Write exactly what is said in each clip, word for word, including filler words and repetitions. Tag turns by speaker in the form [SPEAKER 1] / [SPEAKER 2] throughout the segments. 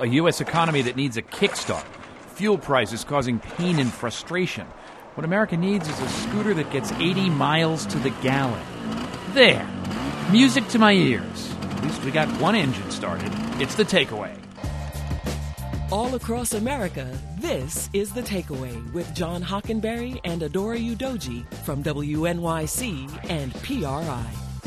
[SPEAKER 1] a U S economy that needs a kickstart. Fuel prices causing pain and frustration. What America needs is a scooter that gets eighty miles to the gallon. There. Music to my ears. At least we got one engine started. It's The Takeaway.
[SPEAKER 2] All across America, this is The Takeaway with John Hockenberry and Adora Udoji from W N Y C and P R I.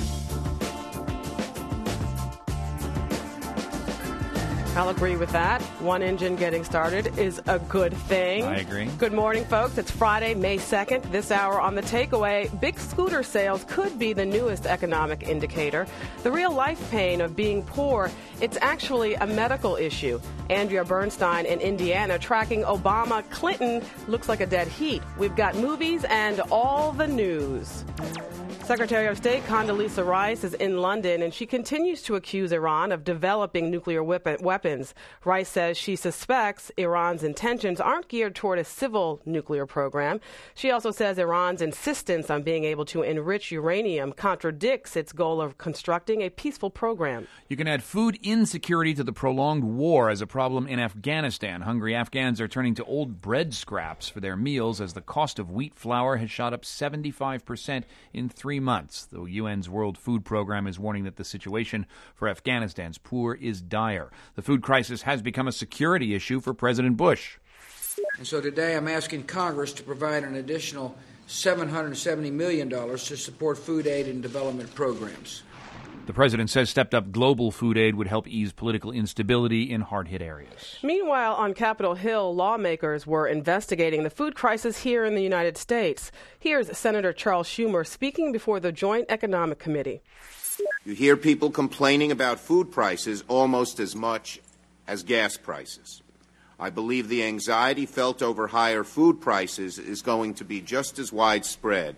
[SPEAKER 3] I'll agree with that. One engine getting started is a good thing.
[SPEAKER 1] I agree.
[SPEAKER 3] Good morning, folks. It's Friday, May second. This hour on The Takeaway, big scooter sales could be the newest economic indicator. The real life pain of being poor, it's actually a medical issue. Andrea Bernstein in Indiana tracking Obama Clinton looks like a dead heat. We've got movies and all the news. Secretary of State Condoleezza Rice is in London, and she continues to accuse Iran of developing nuclear weapons. Rice says she suspects Iran's intentions aren't geared toward a civil nuclear program. She also says Iran's insistence on being able to enrich uranium contradicts its goal of constructing a peaceful program.
[SPEAKER 1] You can add food insecurity to the prolonged war as a problem in Afghanistan. Hungry Afghans are turning to old bread scraps for their meals as the cost of wheat flour has shot up seventy-five percent in three months. The U N's World Food Program is warning that the situation for Afghanistan's poor is dire. The food crisis has become a security issue for President Bush.
[SPEAKER 4] And so today I'm asking Congress to provide an additional seven hundred seventy million dollars to support food aid and development programs.
[SPEAKER 1] The president says stepped-up global food aid would help ease political instability in hard-hit areas.
[SPEAKER 3] Meanwhile, on Capitol Hill, lawmakers were investigating the food crisis here in the United States. Here's Senator Charles Schumer speaking before the Joint Economic Committee.
[SPEAKER 5] You hear people complaining about food prices almost as much as gas prices. I believe the anxiety felt over higher food prices is going to be just as widespread.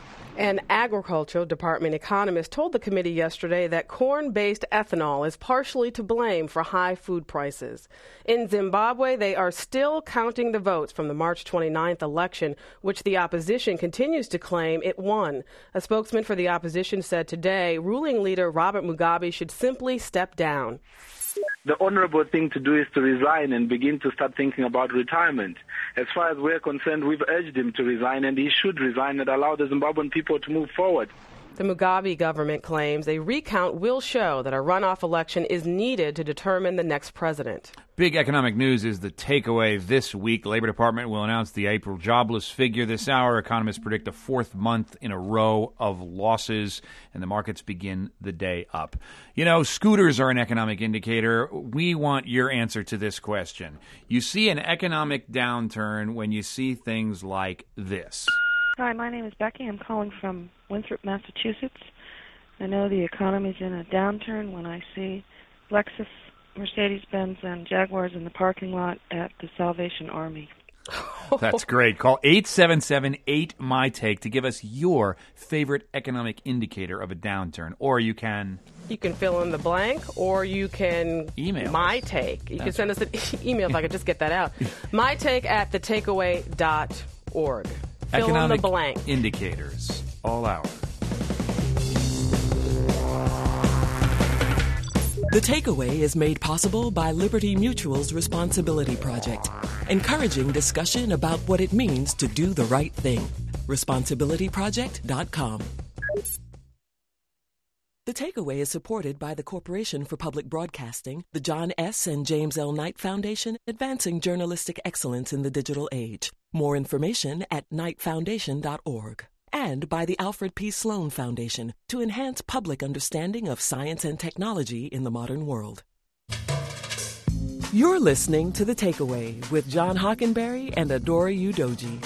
[SPEAKER 3] An Agricultural Department economist told the committee yesterday that corn-based ethanol is partially to blame for high food prices. In Zimbabwe, they are still counting the votes from the March twenty-ninth election, which the opposition continues to claim it won. A spokesman for the opposition said today ruling leader Robert Mugabe should simply step down.
[SPEAKER 6] The honorable thing to do is to resign and begin to start thinking about retirement. As far as we're concerned, we've urged him to resign, and he should resign and allow the Zimbabwean people to move forward.
[SPEAKER 3] The Mugabe government claims a recount will show that a runoff election is needed to determine the next president.
[SPEAKER 1] Big economic news is the takeaway this week. The Labor Department will announce the April jobless figure this hour. Economists predict a fourth month in a row of losses, and the markets begin the day up. You know, scooters are an economic indicator. We want your answer to this question. You see an economic downturn when you see things like this.
[SPEAKER 7] Hi, my name is Becky. I'm calling from Winthrop, Massachusetts. I know the economy's in a downturn when I see Lexus, Mercedes-Benz, and Jaguars in the parking lot at the Salvation Army.
[SPEAKER 1] That's great. Call eight seven seven eight M Y Take to give us your favorite economic indicator of a downturn. Or you can...
[SPEAKER 3] You can fill in the blank, or you can
[SPEAKER 1] email
[SPEAKER 3] my
[SPEAKER 1] us.
[SPEAKER 3] take. You
[SPEAKER 1] That's
[SPEAKER 3] can send us an email if I could just get that out. my take at the takeaway dot org. Fill
[SPEAKER 1] Economic
[SPEAKER 3] in the blank.
[SPEAKER 1] indicators, all hour.
[SPEAKER 2] The Takeaway is made possible by Liberty Mutual's Responsibility Project, encouraging discussion about what it means to do the right thing. responsibility project dot com. The Takeaway is supported by the Corporation for Public Broadcasting, the John S. and James L. Knight Foundation, advancing journalistic excellence in the digital age. More information at knight foundation dot org. And by the Alfred P. Sloan Foundation to enhance public understanding of science and technology in the modern world. You're listening to The Takeaway with John Hockenberry and Adora Udoji.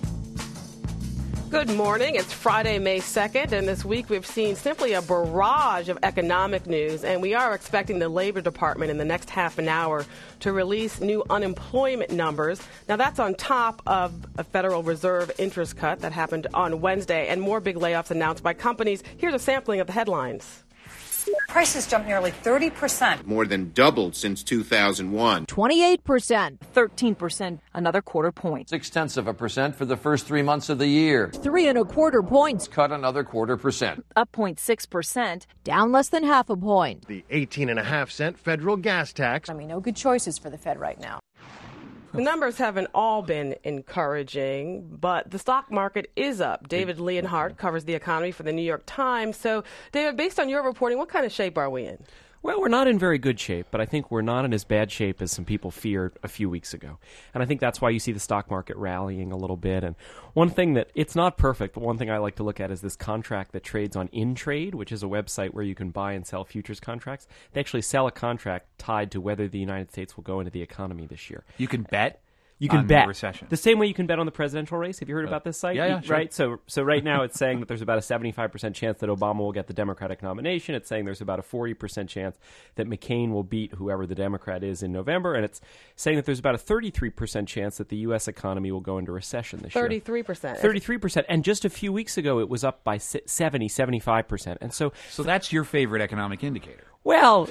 [SPEAKER 3] Good morning. It's Friday, May second, and this week we've seen simply a barrage of economic news, and we are expecting the Labor Department in the next half an hour to release new unemployment numbers. Now, that's on top of a Federal Reserve interest cut that happened on Wednesday and more big layoffs announced by companies. Here's a sampling of the headlines.
[SPEAKER 8] Prices jumped nearly thirty percent.
[SPEAKER 5] More than doubled since two thousand one.
[SPEAKER 9] twenty-eight percent. thirteen percent, another quarter point.
[SPEAKER 10] Six-tenths of a percent for the first three months of the year.
[SPEAKER 9] Three and a quarter points.
[SPEAKER 10] Cut another quarter percent.
[SPEAKER 9] Up zero point six percent, down less than half a point.
[SPEAKER 11] The eighteen and a half cent federal gas tax.
[SPEAKER 8] I mean, no good choices for the Fed right now.
[SPEAKER 3] The numbers haven't all been encouraging, but the stock market is up. David Leonhardt covers the economy for the New York Times. So, David, based on your reporting, what kind of shape are we in?
[SPEAKER 12] Well, we're not in very good shape, but I think we're not in as bad shape as some people feared a few weeks ago. And I think that's why you see the stock market rallying a little bit. And one thing that, it's not perfect, but one thing I like to look at is this contract that trades on InTrade, which is a website where you can buy and sell futures contracts. They actually sell a contract tied to whether the United States will go into the economy this year.
[SPEAKER 1] You can bet?
[SPEAKER 12] You can
[SPEAKER 1] on
[SPEAKER 12] bet
[SPEAKER 1] the recession.
[SPEAKER 12] The same way you can bet on the presidential race. Have you heard about this site?
[SPEAKER 1] Yeah, yeah, sure.
[SPEAKER 12] Right. So, so right now it's saying that there's about a seventy-five percent chance that Obama will get the Democratic nomination. It's saying there's about a forty percent chance that McCain will beat whoever the Democrat is in November, and it's saying that there's about a thirty-three percent chance that the U S economy will go into recession this
[SPEAKER 3] thirty-three percent.
[SPEAKER 12] year. thirty-three percent. And just a few weeks ago, it was up by seventy, seventy-five percent. And so,
[SPEAKER 1] so that's your favorite economic indicator.
[SPEAKER 12] Well,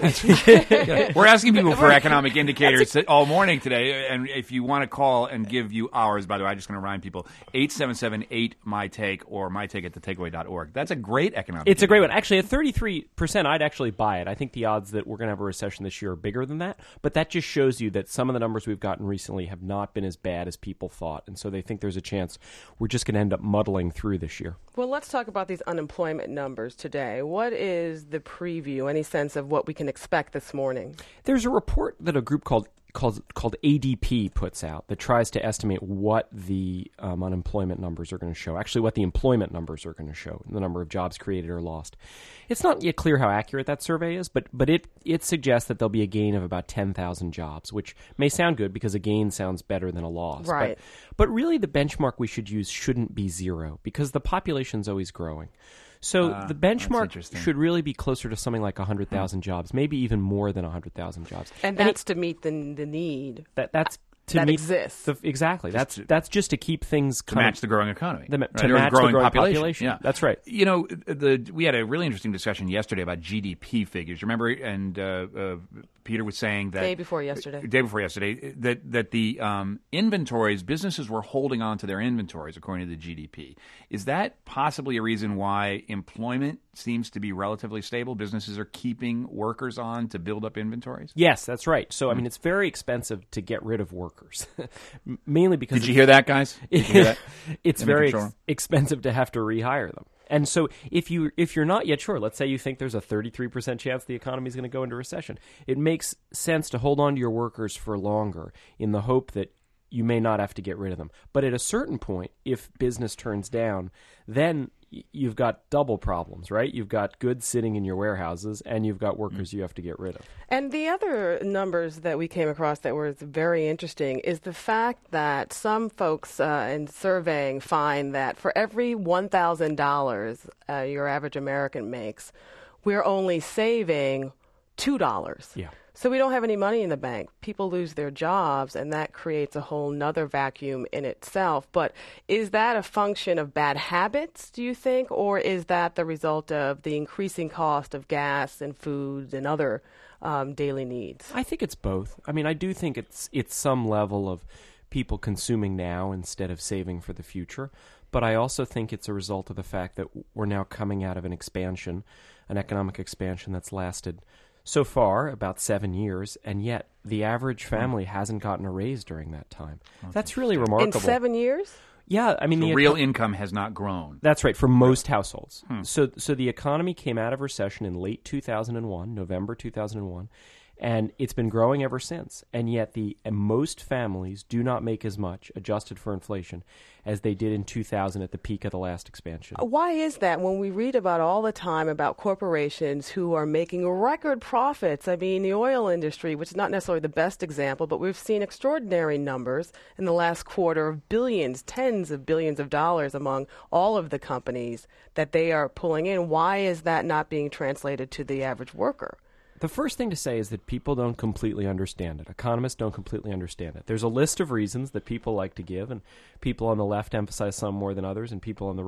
[SPEAKER 1] we're asking people for economic indicators all morning today, and if you want to call and give you ours, by the way, I'm just going to remind people, eight seven seven eight M Y take or my take at the takeaway dot org. That's a great economic
[SPEAKER 12] It's
[SPEAKER 1] indicator.
[SPEAKER 12] a great one. Actually, at thirty-three percent, I'd actually buy it. I think the odds that we're going to have a recession this year are bigger than that, but that just shows you that some of the numbers we've gotten recently have not been as bad as people thought, and so they think there's a chance we're just going to end up muddling through this year.
[SPEAKER 3] Well, let's talk about these unemployment numbers today. What is the preview, any sense of what we can expect this morning?
[SPEAKER 12] There's a report that a group called called called A D P puts out that tries to estimate what the um, unemployment numbers are going to show, actually what the employment numbers are going to show, the number of jobs created or lost. It's not yet clear how accurate that survey is, but but it, it suggests that there'll be a gain of about ten thousand jobs, which may sound good because a gain sounds better than a loss.
[SPEAKER 3] Right.
[SPEAKER 12] But, but really the benchmark we should use shouldn't be zero because the population's always growing. So
[SPEAKER 1] uh,
[SPEAKER 12] the benchmark should really be closer to something like one hundred thousand hmm. jobs, maybe even more than one hundred thousand jobs.
[SPEAKER 3] And, and that's it, to meet the the need.
[SPEAKER 12] That That's to
[SPEAKER 3] that
[SPEAKER 12] meet
[SPEAKER 3] exists.
[SPEAKER 12] The, exactly.
[SPEAKER 1] Just
[SPEAKER 12] that's
[SPEAKER 1] to,
[SPEAKER 12] that's just to keep things...
[SPEAKER 1] To match the growing economy.
[SPEAKER 12] The,
[SPEAKER 1] right?
[SPEAKER 12] To
[SPEAKER 1] or
[SPEAKER 12] match
[SPEAKER 1] growing
[SPEAKER 12] the growing population.
[SPEAKER 1] population.
[SPEAKER 12] Yeah, that's right.
[SPEAKER 1] You know, the we had a really interesting discussion yesterday about G D P figures. Remember, and uh, uh, Peter was saying that...
[SPEAKER 3] Day before yesterday.
[SPEAKER 1] Day before yesterday, that, that the um, inventories, businesses were holding on to their inventories, according to the G D P. Is that possibly a reason why employment seems to be relatively stable? Businesses are keeping workers on to build up inventories?
[SPEAKER 12] Yes, that's right. So, I mean, it's very expensive to get rid of workers, mainly because...
[SPEAKER 1] Did you hear that, guys? Did you hear that?
[SPEAKER 12] It's very ex- expensive to have to rehire them. And so if, you, if you're not yet sure, let's say you think there's a thirty-three percent chance the economy is going to go into recession, it makes sense to hold on to your workers for longer in the hope that you may not have to get rid of them. But at a certain point, if business turns down, then you've got double problems, right? You've got goods sitting in your warehouses, and you've got workers you have to get rid of.
[SPEAKER 3] And the other numbers that we came across that were very interesting is the fact that some folks uh, in surveying find that for every one thousand dollars uh, your average American makes, we're only saving two dollars.
[SPEAKER 12] Yeah.
[SPEAKER 3] So we don't have any money in the bank. People lose their jobs, and that creates a whole nother vacuum in itself. But is that a function of bad habits, do you think, or is that the result of the increasing cost of gas and foods and other um, daily needs?
[SPEAKER 12] I think it's both. I mean, I do think it's it's some level of people consuming now instead of saving for the future. But I also think it's a result of the fact that we're now coming out of an expansion, an economic expansion that's lasted so far about seven years, and yet the average family hasn't gotten a raise during that time. That's, that's really remarkable.
[SPEAKER 3] In seven years?
[SPEAKER 12] Yeah, I mean,
[SPEAKER 1] so
[SPEAKER 12] the
[SPEAKER 1] real
[SPEAKER 12] eco-
[SPEAKER 1] income has not grown.
[SPEAKER 12] That's right, for most households.
[SPEAKER 1] Hmm.
[SPEAKER 12] So, so the economy came out of recession in late two thousand one, November two thousand one, and it's been growing ever since. And yet, the and most families do not make as much, adjusted for inflation, as they did in two thousand at the peak of the last expansion.
[SPEAKER 3] Why is that? When we read about all the time about corporations who are making record profits, I mean, the oil industry, which is not necessarily the best example, but we've seen extraordinary numbers in the last quarter of billions, tens of billions of dollars among all of the companies that they are pulling in. Why is that not being translated to the average worker?
[SPEAKER 12] The first thing to say is that people don't completely understand it. Economists don't completely understand it. There's a list of reasons that people like to give, and people on the left emphasize some more than others, and people on the right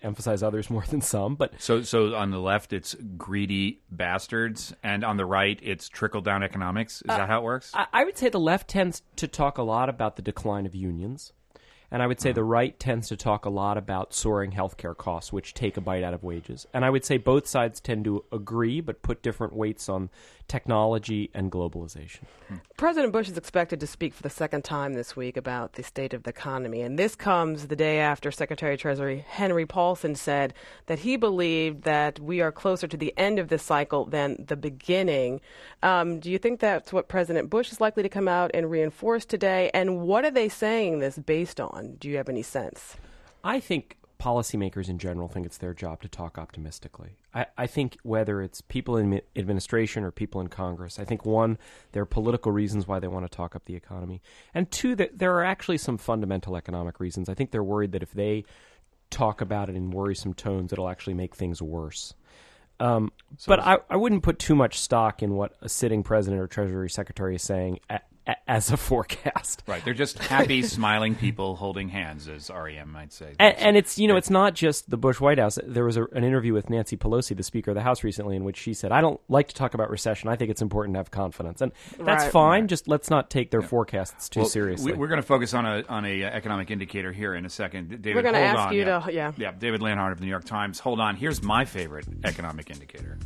[SPEAKER 12] emphasize others more than some. But
[SPEAKER 1] so, so on the left, it's greedy bastards, and on the right, it's trickle-down economics. Is
[SPEAKER 12] uh,
[SPEAKER 1] that how it works?
[SPEAKER 12] I, I would say the left tends to talk a lot about the decline of unions. And I would say the right tends to talk a lot about soaring healthcare costs, which take a bite out of wages. And I would say both sides tend to agree, but put different weights on technology and globalization.
[SPEAKER 3] President Bush is expected to speak for the second time this week about the state of the economy. And this comes the day after Secretary of Treasury Henry Paulson said that he believed that we are closer to the end of this cycle than the beginning. Um, do you think that's what President Bush is likely to come out and reinforce today? And what are they saying this based on? Do you have any sense?
[SPEAKER 12] I think policymakers in general think it's their job to talk optimistically. I, I think whether it's people in administration or people in Congress, I think, one, there are political reasons why they want to talk up the economy. And two, that there are actually some fundamental economic reasons. I think they're worried that if they talk about it in worrisome tones, it'll actually make things worse. Um, so but I, I wouldn't put too much stock in what a sitting president or Treasury Secretary is saying at, as a forecast.
[SPEAKER 1] Right. They're just happy, smiling people holding hands, as R E M might say.
[SPEAKER 12] And, and it's, you know, it's not just the Bush White House. There was a, an interview with Nancy Pelosi, the Speaker of the House, recently, in which she said, I don't like to talk about recession. I think it's important to have confidence. And that's
[SPEAKER 3] right.
[SPEAKER 12] fine.
[SPEAKER 1] Right.
[SPEAKER 12] Just let's not take their
[SPEAKER 1] yeah.
[SPEAKER 12] forecasts too
[SPEAKER 1] well,
[SPEAKER 12] seriously.
[SPEAKER 1] We, we're going to focus on a on a economic indicator here in a second. David,
[SPEAKER 3] we're going to
[SPEAKER 1] hold
[SPEAKER 3] ask
[SPEAKER 1] on.
[SPEAKER 3] you
[SPEAKER 1] yeah.
[SPEAKER 3] to, yeah.
[SPEAKER 1] Yeah, David Leonhardt of the New York Times. Hold on. Here's my favorite economic indicator.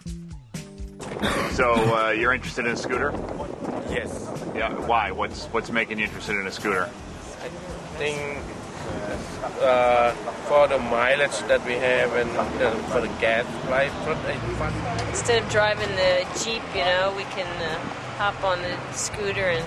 [SPEAKER 13] So uh, you're interested in a scooter?
[SPEAKER 14] Yes.
[SPEAKER 13] Yeah. Why? What's what's making you interested in a scooter?
[SPEAKER 14] I think uh, for the mileage that we have and the, for the gas price.
[SPEAKER 15] Instead of driving the Jeep, you know, we can uh, hop on the scooter and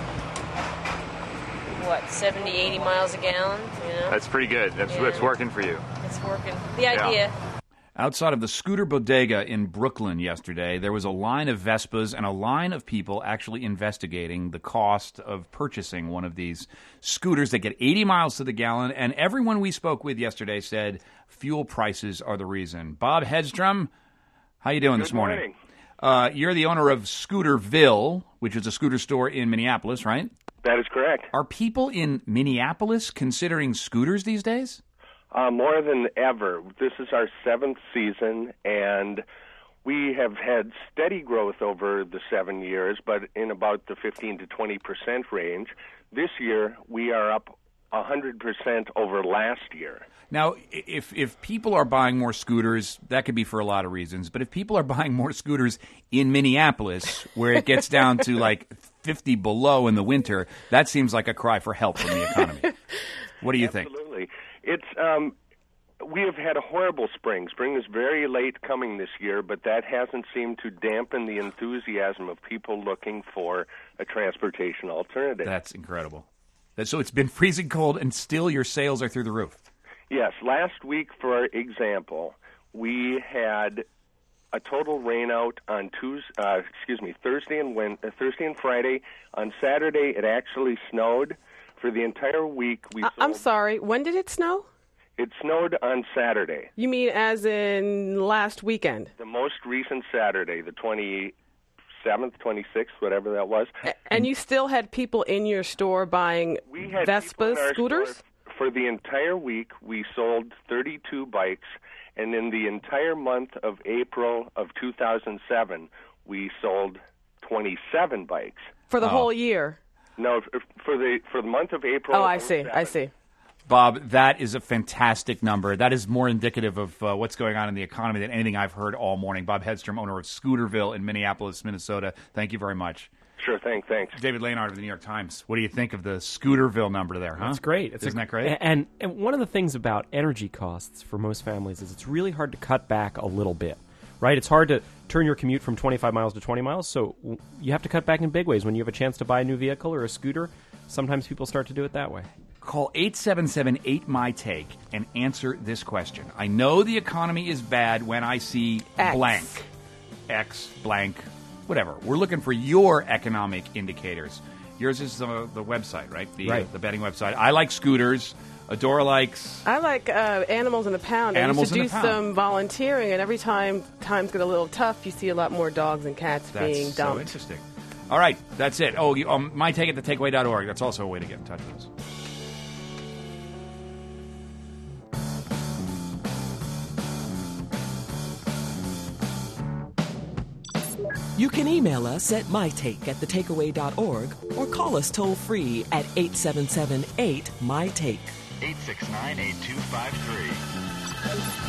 [SPEAKER 15] what, seventy, eighty miles a gallon. You know.
[SPEAKER 13] That's pretty good. That's
[SPEAKER 15] yeah.
[SPEAKER 13] that's working for you.
[SPEAKER 15] It's working. The idea.
[SPEAKER 13] Yeah.
[SPEAKER 1] Outside of the Scooter Bodega in Brooklyn yesterday, there was a line of Vespas and a line of people actually investigating the cost of purchasing one of these scooters that get eighty miles to the gallon. And everyone we spoke with yesterday said fuel prices are the reason. Bob Hedstrom, how you doing
[SPEAKER 16] Good
[SPEAKER 1] this morning?
[SPEAKER 16] morning.
[SPEAKER 1] Uh, you're the owner of Scooterville, which is a scooter store in Minneapolis, right?
[SPEAKER 16] That is correct.
[SPEAKER 1] Are people in Minneapolis considering scooters these days?
[SPEAKER 16] Uh, more than ever. This is our seventh season, and we have had steady growth over the seven years, but in about the fifteen to twenty percent range. This year, we are up one hundred percent over last year.
[SPEAKER 1] Now, if if people are buying more scooters, that could be for a lot of reasons. But if people are buying more scooters in Minneapolis, where it gets down to like fifty below in the winter, that seems like a cry for help from the economy. What do you think?
[SPEAKER 16] Absolutely. It's um, we have had a horrible spring. Spring is very late coming this year, but that hasn't seemed to dampen the enthusiasm of people looking for a transportation alternative.
[SPEAKER 1] That's incredible. So it's been freezing cold, and still your sales are through the roof.
[SPEAKER 16] Yes. Last week, for example, we had a total rainout on Tuesday, uh, excuse me, Thursday and Wednesday, uh, Thursday and Friday. On Saturday, it actually snowed. For the entire week, we.
[SPEAKER 3] I-
[SPEAKER 16] sold,
[SPEAKER 3] I'm sorry. When did it snow?
[SPEAKER 16] It snowed on Saturday.
[SPEAKER 3] You mean as in last weekend?
[SPEAKER 16] The most recent Saturday, the twenty-seventh, twenty-sixth, whatever that was.
[SPEAKER 3] And you still had people in your store buying
[SPEAKER 16] we had
[SPEAKER 3] Vespas, scooters?
[SPEAKER 16] Store. For the entire week, we sold thirty-two bikes, and in the entire month of April of two thousand seven, we sold twenty-seven bikes.
[SPEAKER 3] For the oh. whole year?
[SPEAKER 16] No, for the for the month of April.
[SPEAKER 3] Oh, I see. I see.
[SPEAKER 1] Bob, that is a fantastic number. That is more indicative of uh, what's going on in the economy than anything I've heard all morning. Bob Hedstrom, owner of Scooterville in Minneapolis, Minnesota. Thank you very much.
[SPEAKER 16] Sure thing. Thanks.
[SPEAKER 1] David Leonhardt of the New York Times. What do you think of the Scooterville number there, huh?
[SPEAKER 12] That's great. It's
[SPEAKER 1] Isn't
[SPEAKER 12] a,
[SPEAKER 1] that great?
[SPEAKER 12] And, and one of the things about energy costs for most families is it's really hard to cut back a little bit, right? It's hard to turn your commute from twenty-five miles to twenty miles, so you have to cut back in big ways. When you have a chance to buy a new vehicle or a scooter, sometimes people start to do it that way.
[SPEAKER 1] Call eight seven seven eight M Y T A K E and answer this question. I know the economy is bad when I see
[SPEAKER 3] X.
[SPEAKER 1] blank. X, blank, whatever. We're looking for your economic indicators. Yours is the, the website, right? The,
[SPEAKER 12] right.
[SPEAKER 1] Uh, the betting website. I like scooters. Adora likes...
[SPEAKER 3] I like uh, Animals in the Pound.
[SPEAKER 1] Animals
[SPEAKER 3] I used to
[SPEAKER 1] in
[SPEAKER 3] do
[SPEAKER 1] the Pound.
[SPEAKER 3] some volunteering, and every time times get a little tough, you see a lot more dogs and cats
[SPEAKER 1] That's
[SPEAKER 3] being dumped.
[SPEAKER 1] so interesting. All right, that's it. Oh, you, um, my take at the takeaway dot org. That's also a way to get in touch with us.
[SPEAKER 2] You can email us at mytake at the takeaway dot org or call us toll-free at eight seven seven eight M Y take.
[SPEAKER 17] eight six nine, eight two five three.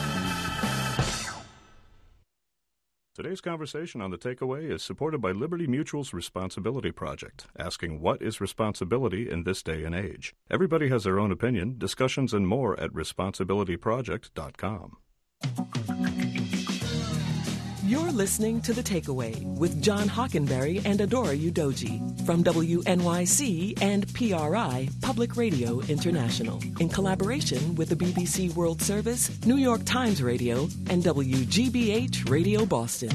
[SPEAKER 18] Today's conversation on The Takeaway is supported by Liberty Mutual's Responsibility Project, asking what is responsibility in this day and age. Everybody has their own opinion. Discussions and more at responsibility project dot com.
[SPEAKER 2] You're listening to The Takeaway with John Hockenberry and Adora Udoji from W N Y C and P R I, Public Radio International, in collaboration with the B B C World Service, New York Times Radio, and W G B H Radio Boston.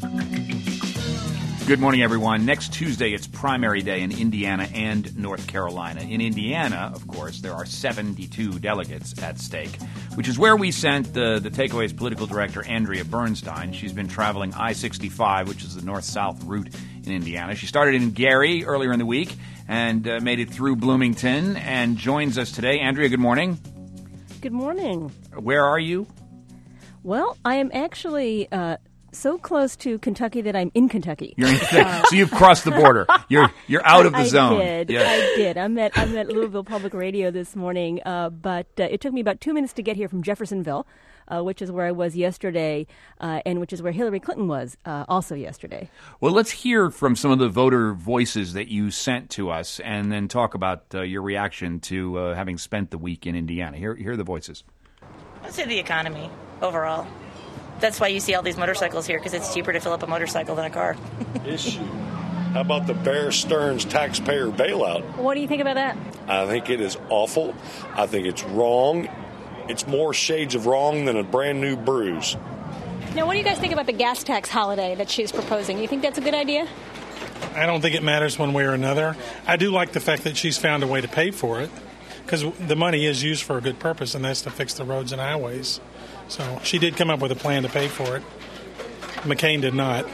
[SPEAKER 1] Good morning, everyone. Next Tuesday, it's primary day in Indiana and North Carolina. In Indiana, of course, there are seventy-two delegates at stake, which is where we sent the, the Takeaway's political director, Andrea Bernstein. She's been traveling I sixty-five, which is the north-south route in Indiana. She started in Gary earlier in the week and uh, made it through Bloomington and joins us today. Andrea, good morning.
[SPEAKER 19] Good morning.
[SPEAKER 1] Where are you?
[SPEAKER 19] Well, I am actually uh, so close to Kentucky that I'm in Kentucky.
[SPEAKER 1] You're in, uh, so you've crossed the border. You're you're out of the
[SPEAKER 19] I
[SPEAKER 1] zone.
[SPEAKER 19] I did.
[SPEAKER 1] Yeah.
[SPEAKER 19] I did. I'm at I'm at Louisville Public Radio this morning, uh, but uh, it took me about two minutes to get here from Jeffersonville, uh, which is where I was yesterday, uh, and which is where Hillary Clinton was uh, also yesterday.
[SPEAKER 1] Well, let's hear from some of the voter voices that you sent to us, and then talk about uh, your reaction to uh, having spent the week in Indiana. Here, here are the voices.
[SPEAKER 20] I'd say the economy overall. That's why you see all these motorcycles here, because it's cheaper to fill up a motorcycle than a car.
[SPEAKER 21] Issue. How about the Bear Stearns taxpayer bailout?
[SPEAKER 19] What do you think about that?
[SPEAKER 21] I think it is awful. I think it's wrong. It's more shades of wrong than a brand new bruise.
[SPEAKER 22] Now, what do you guys think about the gas tax holiday that she's proposing? You think that's a good idea?
[SPEAKER 23] I don't think it matters one way or another. I do like the fact that she's found a way to pay for it, because the money is used for a good purpose, and that's to fix the roads and highways. So she did come up with a plan to pay for it. McCain did not.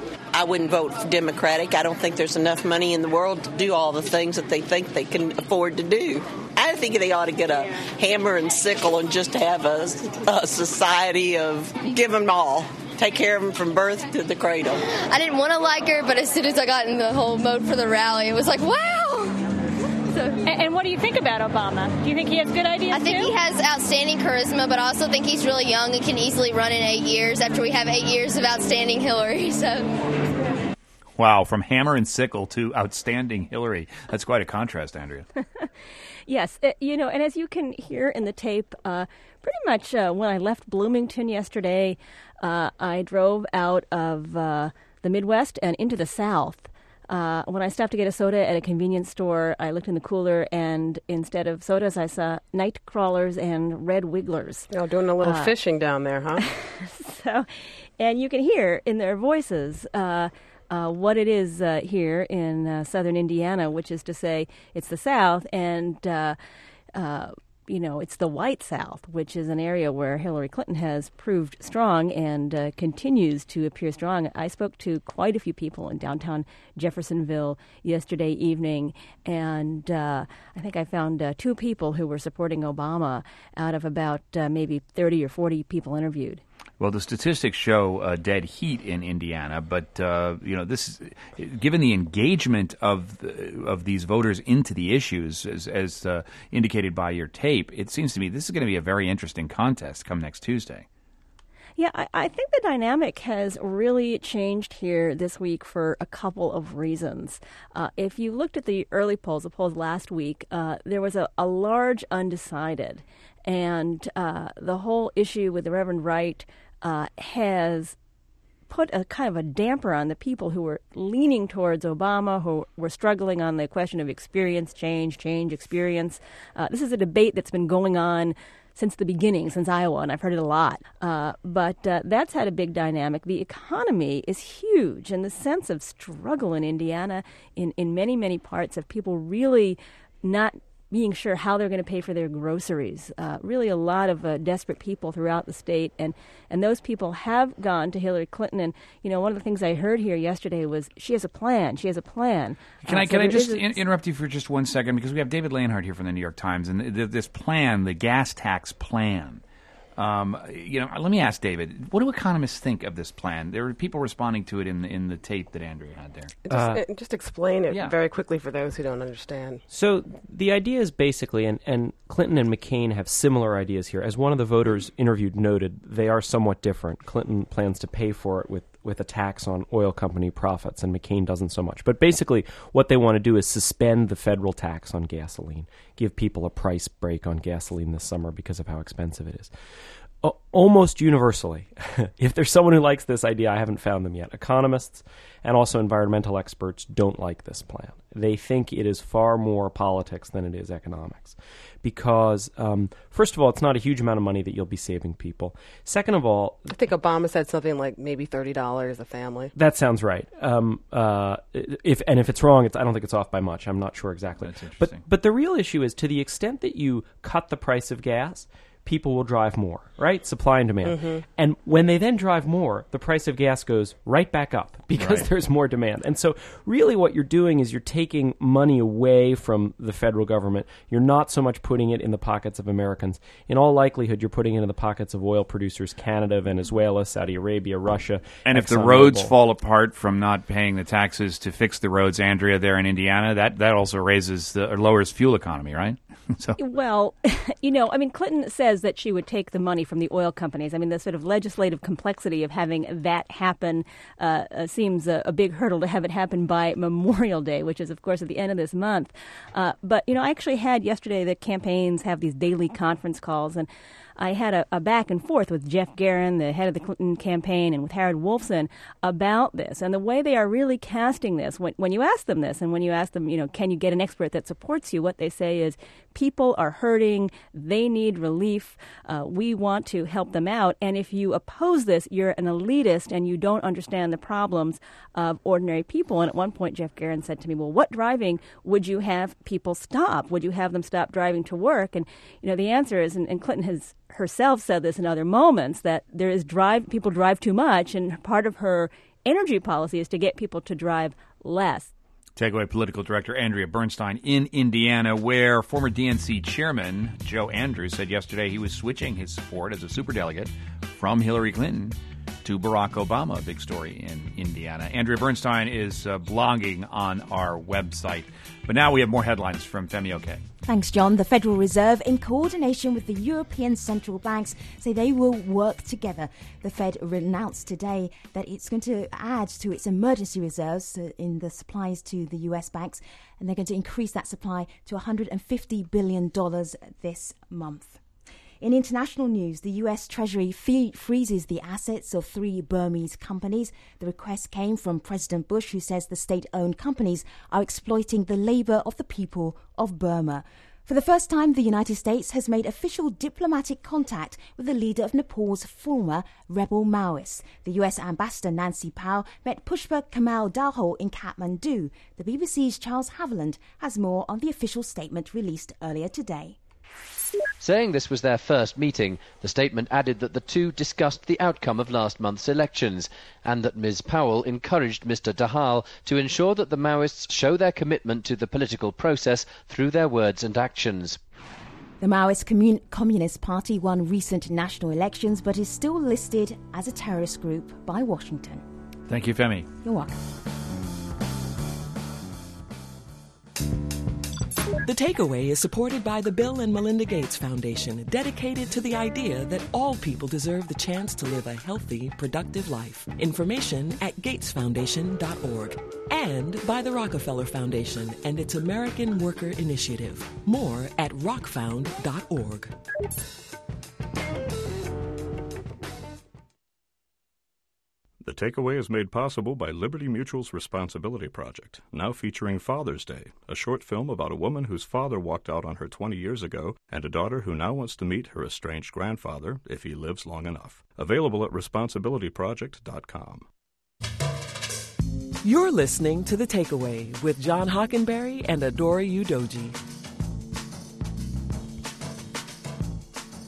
[SPEAKER 24] I wouldn't vote for Democratic. I don't think there's enough money in the world to do all the things that they think they can afford to do. I think they ought to get a hammer and sickle and just have a, a society of give them all. Take care of them from birth to the cradle.
[SPEAKER 25] I didn't want to like her, but as soon as I got in the whole mode for the rally, it was like, wow!
[SPEAKER 22] So, and, and what do you think about Obama? Do you think he has good ideas,
[SPEAKER 25] I think
[SPEAKER 22] too?
[SPEAKER 25] he has outstanding charisma, but I also think he's really young and can easily run in eight years after we have eight years of outstanding Hillary. So,
[SPEAKER 1] wow, from hammer and sickle to outstanding Hillary. That's quite a contrast, Andrea.
[SPEAKER 19] Yes, uh, you know, and as you can hear in the tape, uh, pretty much uh, when I left Bloomington yesterday, uh, I drove out of uh, the Midwest and into the South. Uh, when I stopped to get a soda at a convenience store, I looked in the cooler, and instead of sodas, I saw night crawlers and red wigglers.
[SPEAKER 3] Oh, doing a little
[SPEAKER 19] uh,
[SPEAKER 3] fishing down there, huh?
[SPEAKER 19] So, and you can hear in their voices uh, uh, what it is uh, here in uh, southern Indiana, which is to say it's the South, and uh, uh, you know, it's the white South, which is an area where Hillary Clinton has proved strong and uh, continues to appear strong. I spoke to quite a few people in downtown Jeffersonville yesterday evening, and uh, I think I found uh, two people who were supporting Obama out of about uh, maybe thirty or forty people interviewed.
[SPEAKER 1] Well, the statistics show uh, dead heat in Indiana, but uh, you know, this, given the engagement of the, of these voters into the issues, as, as uh, indicated by your tape, it seems to me this is going to be a very interesting contest come next Tuesday.
[SPEAKER 19] Yeah, I, I think the dynamic has really changed here this week for a couple of reasons. Uh, if you looked at the early polls, the polls last week, uh, there was a, a large undecided, and uh, the whole issue with the Reverend Wright uh, has put a kind of a damper on the people who were leaning towards Obama, who were struggling on the question of experience, change, change, experience. Uh, this is a debate that's been going on since the beginning, since Iowa, and I've heard it a lot. Uh, but uh, that's had a big dynamic. The economy is huge, and the sense of struggle in Indiana in, in many, many parts of people really not being sure how they're going to pay for their groceries. Uh, really a lot of uh, desperate people throughout the state, and, and those people have gone to Hillary Clinton. And, you know, one of the things I heard here yesterday was she has a plan. She has a plan.
[SPEAKER 1] Can
[SPEAKER 19] uh,
[SPEAKER 1] I
[SPEAKER 19] so
[SPEAKER 1] can I just
[SPEAKER 19] a,
[SPEAKER 1] in- interrupt you for just one second? Because we have David Leonhardt here from the New York Times, and th- this plan, the gas tax plan, Um, you know, let me ask David, what do economists think of this plan? There were people responding to it in the, in the tape that Andrea had there.
[SPEAKER 3] Just, uh, just explain it yeah. very quickly for those who don't understand.
[SPEAKER 12] So the idea is basically, and, and Clinton and McCain have similar ideas here. As one of the voters interviewed noted, they are somewhat different. Clinton plans to pay for it with, with a tax on oil company profits, and McCain doesn't so much. But basically what they want to do is suspend the federal tax on gasoline, give people a price break on gasoline this summer because of how expensive it is. Almost universally, if there's someone who likes this idea, I haven't found them yet. Economists and also environmental experts don't like this plan. They think it is far more politics than it is economics because, um, first of all, it's not a huge amount of money that you'll be saving people. Second of all...
[SPEAKER 3] I think Obama said something like maybe thirty dollars a family.
[SPEAKER 12] That sounds right. Um, uh, if And if it's wrong, it's, I don't think it's off by much. I'm not sure exactly.
[SPEAKER 1] That's interesting.
[SPEAKER 12] But, but the real issue is to the extent that you cut the price of gas, people will drive more, right? Supply and demand.
[SPEAKER 3] Mm-hmm.
[SPEAKER 12] And when they then drive more, the price of gas goes right back up because
[SPEAKER 1] right.
[SPEAKER 12] there's more demand. And so really what you're doing is you're taking money away from the federal government. You're not so much putting it in the pockets of Americans. In all likelihood, you're putting it in the pockets of oil producers, Canada, Venezuela, Saudi Arabia, Russia.
[SPEAKER 1] And if the roads fall apart from not paying the taxes to fix the roads, Andrea, there in Indiana, that, that also raises the, or lowers fuel economy, right? so.
[SPEAKER 19] Well, you know, I mean, Clinton says that she would take the money from the oil companies. I mean, the sort of legislative complexity of having that happen uh, uh, seems a, a big hurdle to have it happen by Memorial Day, which is, of course, at the end of this month. Uh, but, you know, I actually had yesterday the campaigns have these daily conference calls, and I had a, a back and forth with Jeff Guerin, the head of the Clinton campaign, and with Harold Wolfson about this. And the way they are really casting this, when, when you ask them this, and when you ask them, you know, can you get an expert that supports you, what they say is people are hurting, they need relief, uh, we want to help them out. And if you oppose this, you're an elitist and you don't understand the problems of ordinary people. And at one point, Jeff Guerin said to me, well, what driving would you have people stop? Would you have them stop driving to work? And, you know, the answer is, and, and Clinton has herself said this in other moments, that there is drive, people drive too much, and part of her energy policy is to get people to drive less.
[SPEAKER 1] Takeaway Political Director Andrea Bernstein in Indiana, where former D N C Chairman Joe Andrews said yesterday he was switching his support as a superdelegate from Hillary Clinton to Barack Obama. A big story in Indiana. Andrea Bernstein is uh, blogging on our website. But now we have more headlines from Femi Oke.
[SPEAKER 4] Thanks, John. The Federal Reserve, in coordination with the European central banks, say they will work together. The Fed announced today that it's going to add to its emergency reserves in the supplies to the U S banks, and they're going to increase that supply to one hundred fifty billion dollars this month. In international news, the U S Treasury fee- freezes the assets of three Burmese companies. The request came from President Bush, who says the state-owned companies are exploiting the labour of the people of Burma. For the first time, the United States has made official diplomatic contact with the leader of Nepal's former rebel Maoists. The U S Ambassador Nancy Powell met Pushpa Kamal Dahal in Kathmandu. The B B C's Charles Haviland has more on the official statement released earlier today.
[SPEAKER 5] Saying this was their first meeting, the statement added that the two discussed the outcome of last month's elections and that Miz Powell encouraged Mister Dahal to ensure that the Maoists show their commitment to the political process through their words and actions.
[SPEAKER 4] The Maoist Commun- Communist Party won recent national elections but is still listed as a terrorist group by Washington.
[SPEAKER 1] Thank you, Femi.
[SPEAKER 4] You're welcome.
[SPEAKER 2] The Takeaway is supported by the Bill and Melinda Gates Foundation, dedicated to the idea that all people deserve the chance to live a healthy, productive life. Information at gates foundation dot org. And by the Rockefeller Foundation and its American Worker Initiative. More at rock found dot org.
[SPEAKER 18] The Takeaway is made possible by Liberty Mutual's Responsibility Project, now featuring Father's Day, a short film about a woman whose father walked out on her twenty years ago and a daughter who now wants to meet her estranged grandfather if he lives long enough. Available at responsibility project dot com.
[SPEAKER 2] You're listening to The Takeaway with John Hockenberry and Adora Udoji.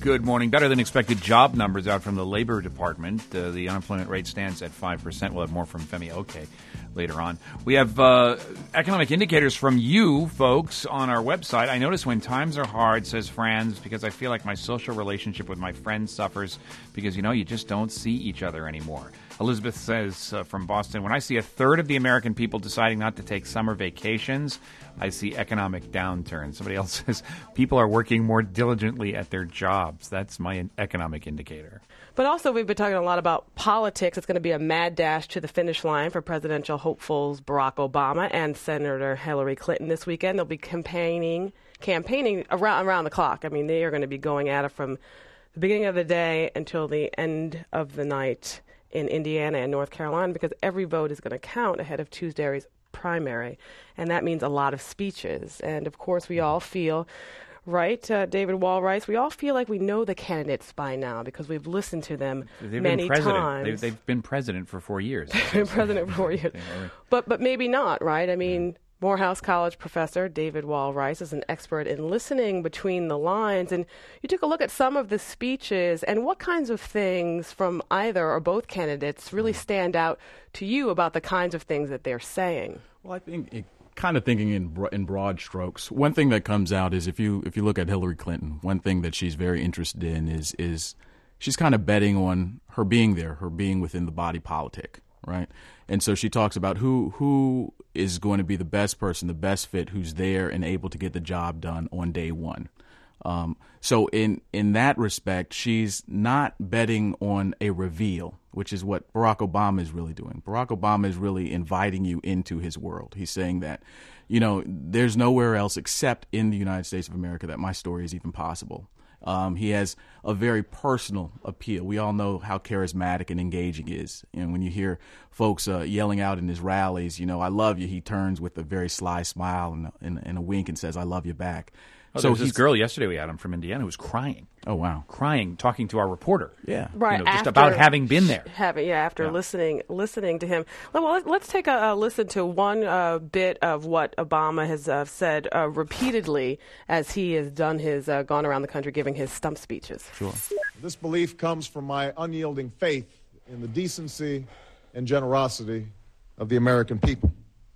[SPEAKER 1] Good morning. Better than expected job numbers out from the Labor Department. Uh, the unemployment rate stands at five percent. We'll have more from Femi Oke later on. We have uh, economic indicators from you folks on our website. I notice when times are hard, says Franz, because I feel like my social relationship with my friends suffers because, you know, you just don't see each other anymore. Elizabeth says uh, from Boston, when I see a third of the American people deciding not to take summer vacations, I see economic downturn. Somebody else says people are working more diligently at their jobs. That's my economic indicator.
[SPEAKER 3] But also, we've been talking a lot about politics. It's going to be a mad dash to the finish line for presidential hopefuls Barack Obama and Senator Hillary Clinton this weekend. They'll be campaigning campaigning around, around the clock. I mean, they are going to be going at it from the beginning of the day until the end of the night in Indiana and North Carolina, because every vote is going to count ahead of Tuesday's primary. And that means a lot of speeches. And, of course, we all feel... Right, uh, David Wall-Rice, we all feel like we know the candidates by now because we've listened to them
[SPEAKER 1] they've
[SPEAKER 3] many
[SPEAKER 1] been president.
[SPEAKER 3] times.
[SPEAKER 1] They've, they've been president for four years.
[SPEAKER 3] They've been president for four years. But, but maybe not, right? I mean, Morehouse College professor David Wall-Rice is an expert in listening between the lines. And you took a look at some of the speeches and what kinds of things from either or both candidates really stand out to you about the kinds of things that they're saying?
[SPEAKER 6] Well, I think it kind of thinking in bro- in broad strokes. One thing that comes out is if you if you look at Hillary Clinton, one thing that she's very interested in is is she's kind of betting on her being there, her being within the body politic, right? And so she talks about who who is going to be the best person, the best fit, who's there and able to get the job done on day one. Um, so in in that respect, she's not betting on a reveal, which is what Barack Obama is really doing. Barack Obama is really inviting you into his world. He's saying that, you know, there's nowhere else except in the United States of America that my story is even possible. Um, he has a very personal appeal. We all know how charismatic and engaging he is. And when you hear folks uh, yelling out in his rallies, you know, I love you, he turns with a very sly smile and, and, and a wink and says, I love you back.
[SPEAKER 1] Oh,
[SPEAKER 6] so
[SPEAKER 1] there was this girl yesterday we had him from Indiana who was crying.
[SPEAKER 6] Oh, wow.
[SPEAKER 1] Crying, talking to our reporter.
[SPEAKER 6] Yeah.
[SPEAKER 3] Right.
[SPEAKER 1] You know, just
[SPEAKER 3] after,
[SPEAKER 1] about having been there.
[SPEAKER 3] Having, yeah, after
[SPEAKER 1] Yeah.
[SPEAKER 3] listening listening to him. Well, let's take a, a listen to one uh, bit of what Obama has uh, said uh, repeatedly as he has done his, uh, gone around the country giving his stump speeches.
[SPEAKER 6] Sure.
[SPEAKER 7] This belief comes from my unyielding faith in the decency and generosity of the American people.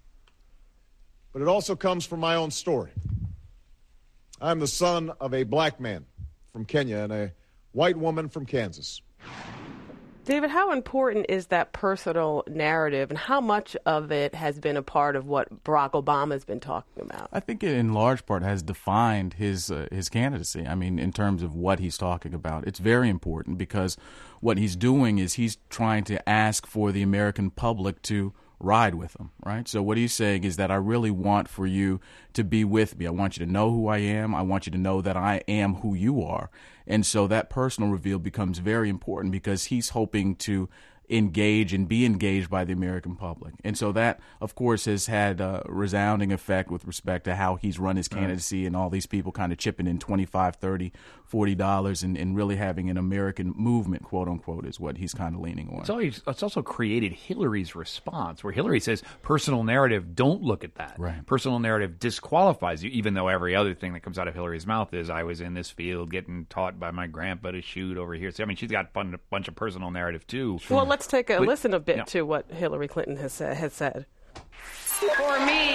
[SPEAKER 7] But it also comes from my own story. I'm the son of a black man from Kenya and a white woman from Kansas.
[SPEAKER 3] David, how important is that personal narrative, and how much of it has been a part of what Barack Obama has been talking about?
[SPEAKER 6] I think it in large part has defined his uh, his candidacy. I mean, in terms of what he's talking about, it's very important because what he's doing is he's trying to ask for the American public to ride with him, right? So what he's saying is that I really want for you to be with me. I want you to know who I am. I want you to know that I am who you are. And so that personal reveal becomes very important because he's hoping to engage and be engaged by the American public. And so that, of course, has had a resounding effect with respect to how he's run his candidacy, and all these people kind of chipping in twenty-five, thirty, forty dollars and, and really having an American movement, quote unquote, is what he's kind of leaning on.
[SPEAKER 1] It's, always, it's also created Hillary's response, where Hillary says personal narrative, don't look at that.
[SPEAKER 6] Right.
[SPEAKER 1] Personal narrative disqualifies you, even though every other thing that comes out of Hillary's mouth is, I was in this field getting taught by my grandpa to shoot over here. So, I mean, she's got a bunch of personal narrative, too.
[SPEAKER 3] Well, let's take a
[SPEAKER 1] But-
[SPEAKER 3] listen a bit
[SPEAKER 1] yeah.
[SPEAKER 3] to what Hillary Clinton has said. Has said.
[SPEAKER 9] For me,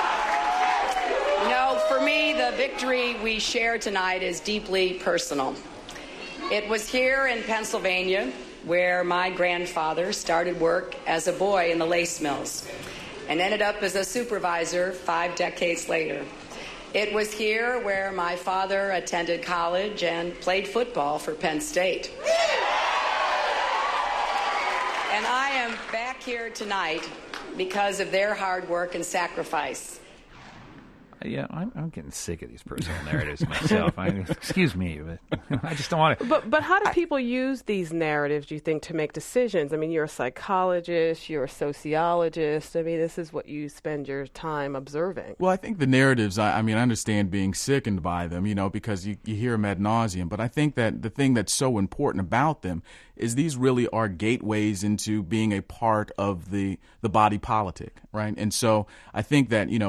[SPEAKER 9] no, for me, the victory we share tonight is deeply personal. It was here in Pennsylvania where my grandfather started work as a boy in the lace mills and ended up as a supervisor five decades later. It was here where my father attended college and played football for Penn State. And I am back here tonight because of their hard work and sacrifice.
[SPEAKER 1] Yeah, I'm, I'm getting sick of these personal narratives myself. I, excuse me, but I just don't want to.
[SPEAKER 3] But but how do people use these narratives, do you think, to make decisions? I mean, you're a psychologist, you're a sociologist. I mean, this is what you spend your time observing.
[SPEAKER 6] Well, I think the narratives, I, I mean, I understand being sickened by them, you know, because you, you hear them ad nauseum. But I think that the thing that's so important about them is these really are gateways into being a part of the, the body politic, right? And so I think that, you know,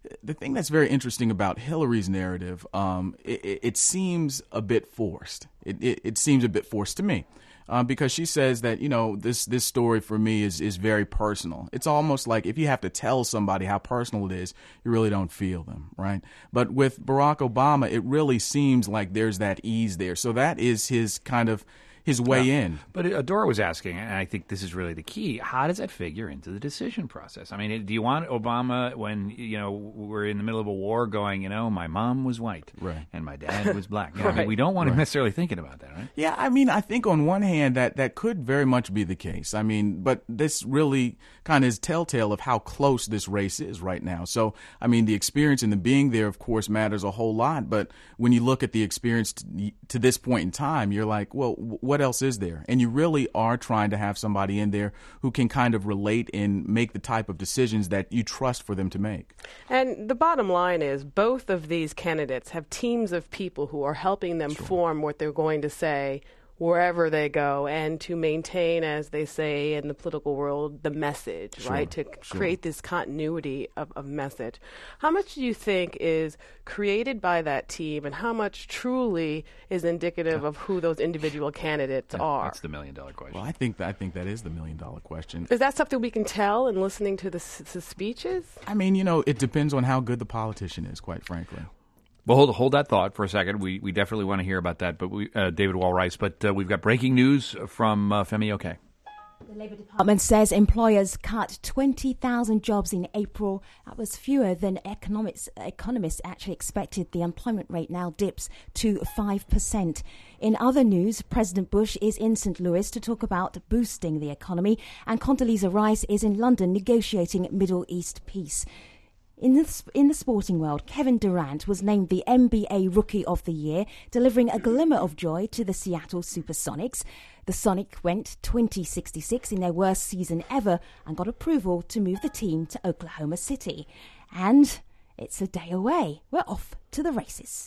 [SPEAKER 6] the thing that's very interesting about Hillary's narrative, um, it, it seems a bit forced. It, it, it seems a bit forced to me. Uh, because she says that, you know, this this story for me is, is very personal. It's almost like if you have to tell somebody how personal it is, you really don't feel them, right? But with Barack Obama, it really seems like there's that ease there. So that is his kind of his way
[SPEAKER 1] yeah.
[SPEAKER 6] in.
[SPEAKER 1] But Adora was asking, and I think this is really the key, how does that figure into the decision process? I mean, do you want Obama when, you know, we're in the middle of a war going, you know, my mom was white
[SPEAKER 6] right.
[SPEAKER 1] and my dad was black? You know,
[SPEAKER 6] right.
[SPEAKER 1] I mean, we don't want
[SPEAKER 6] right.
[SPEAKER 1] him necessarily thinking about that, right?
[SPEAKER 6] Yeah, I mean, I think on one hand that, that could very much be the case. I mean, but this really kind of is telltale of how close this race is right now. So, I mean, the experience and the being there, of course, matters a whole lot. But when you look at the experience to, to this point in time, you're like, well, what else is there? And you really are trying to have somebody in there who can kind of relate and make the type of decisions that you trust for them to make.
[SPEAKER 3] And the bottom line is both of these candidates have teams of people who are helping them sure. form what they're going to say wherever they go, and to maintain, as they say in the political world, the message, sure, right? To sure. create this continuity of, of message. How much do you think is created by that team, and how much truly is indicative of who those individual candidates
[SPEAKER 1] yeah,
[SPEAKER 3] are?
[SPEAKER 1] That's the million-dollar question.
[SPEAKER 6] Well, I think that, I think that is the million-dollar question.
[SPEAKER 3] Is that something we can tell in listening to the, the speeches?
[SPEAKER 6] I mean, you know, it depends on how good the politician is, quite frankly.
[SPEAKER 1] Well, hold hold that thought for a second. We we definitely want to hear about that. But we, uh, David Wall-Rice. But uh, we've got breaking news from uh, Femi Oke.
[SPEAKER 4] The Labour Department says employers cut twenty thousand jobs in April. That was fewer than economics, economists actually expected. The employment rate now dips to five percent. In other news, President Bush is in Saint Louis to talk about boosting the economy, and Condoleezza Rice is in London negotiating Middle East peace. In the, in the sporting world, Kevin Durant was named the N B A Rookie of the Year, delivering a glimmer of joy to the Seattle Supersonics. The Sonic went twenty sixty-six in their worst season ever and got approval to move the team to Oklahoma City. And it's a day away. We're off to the races.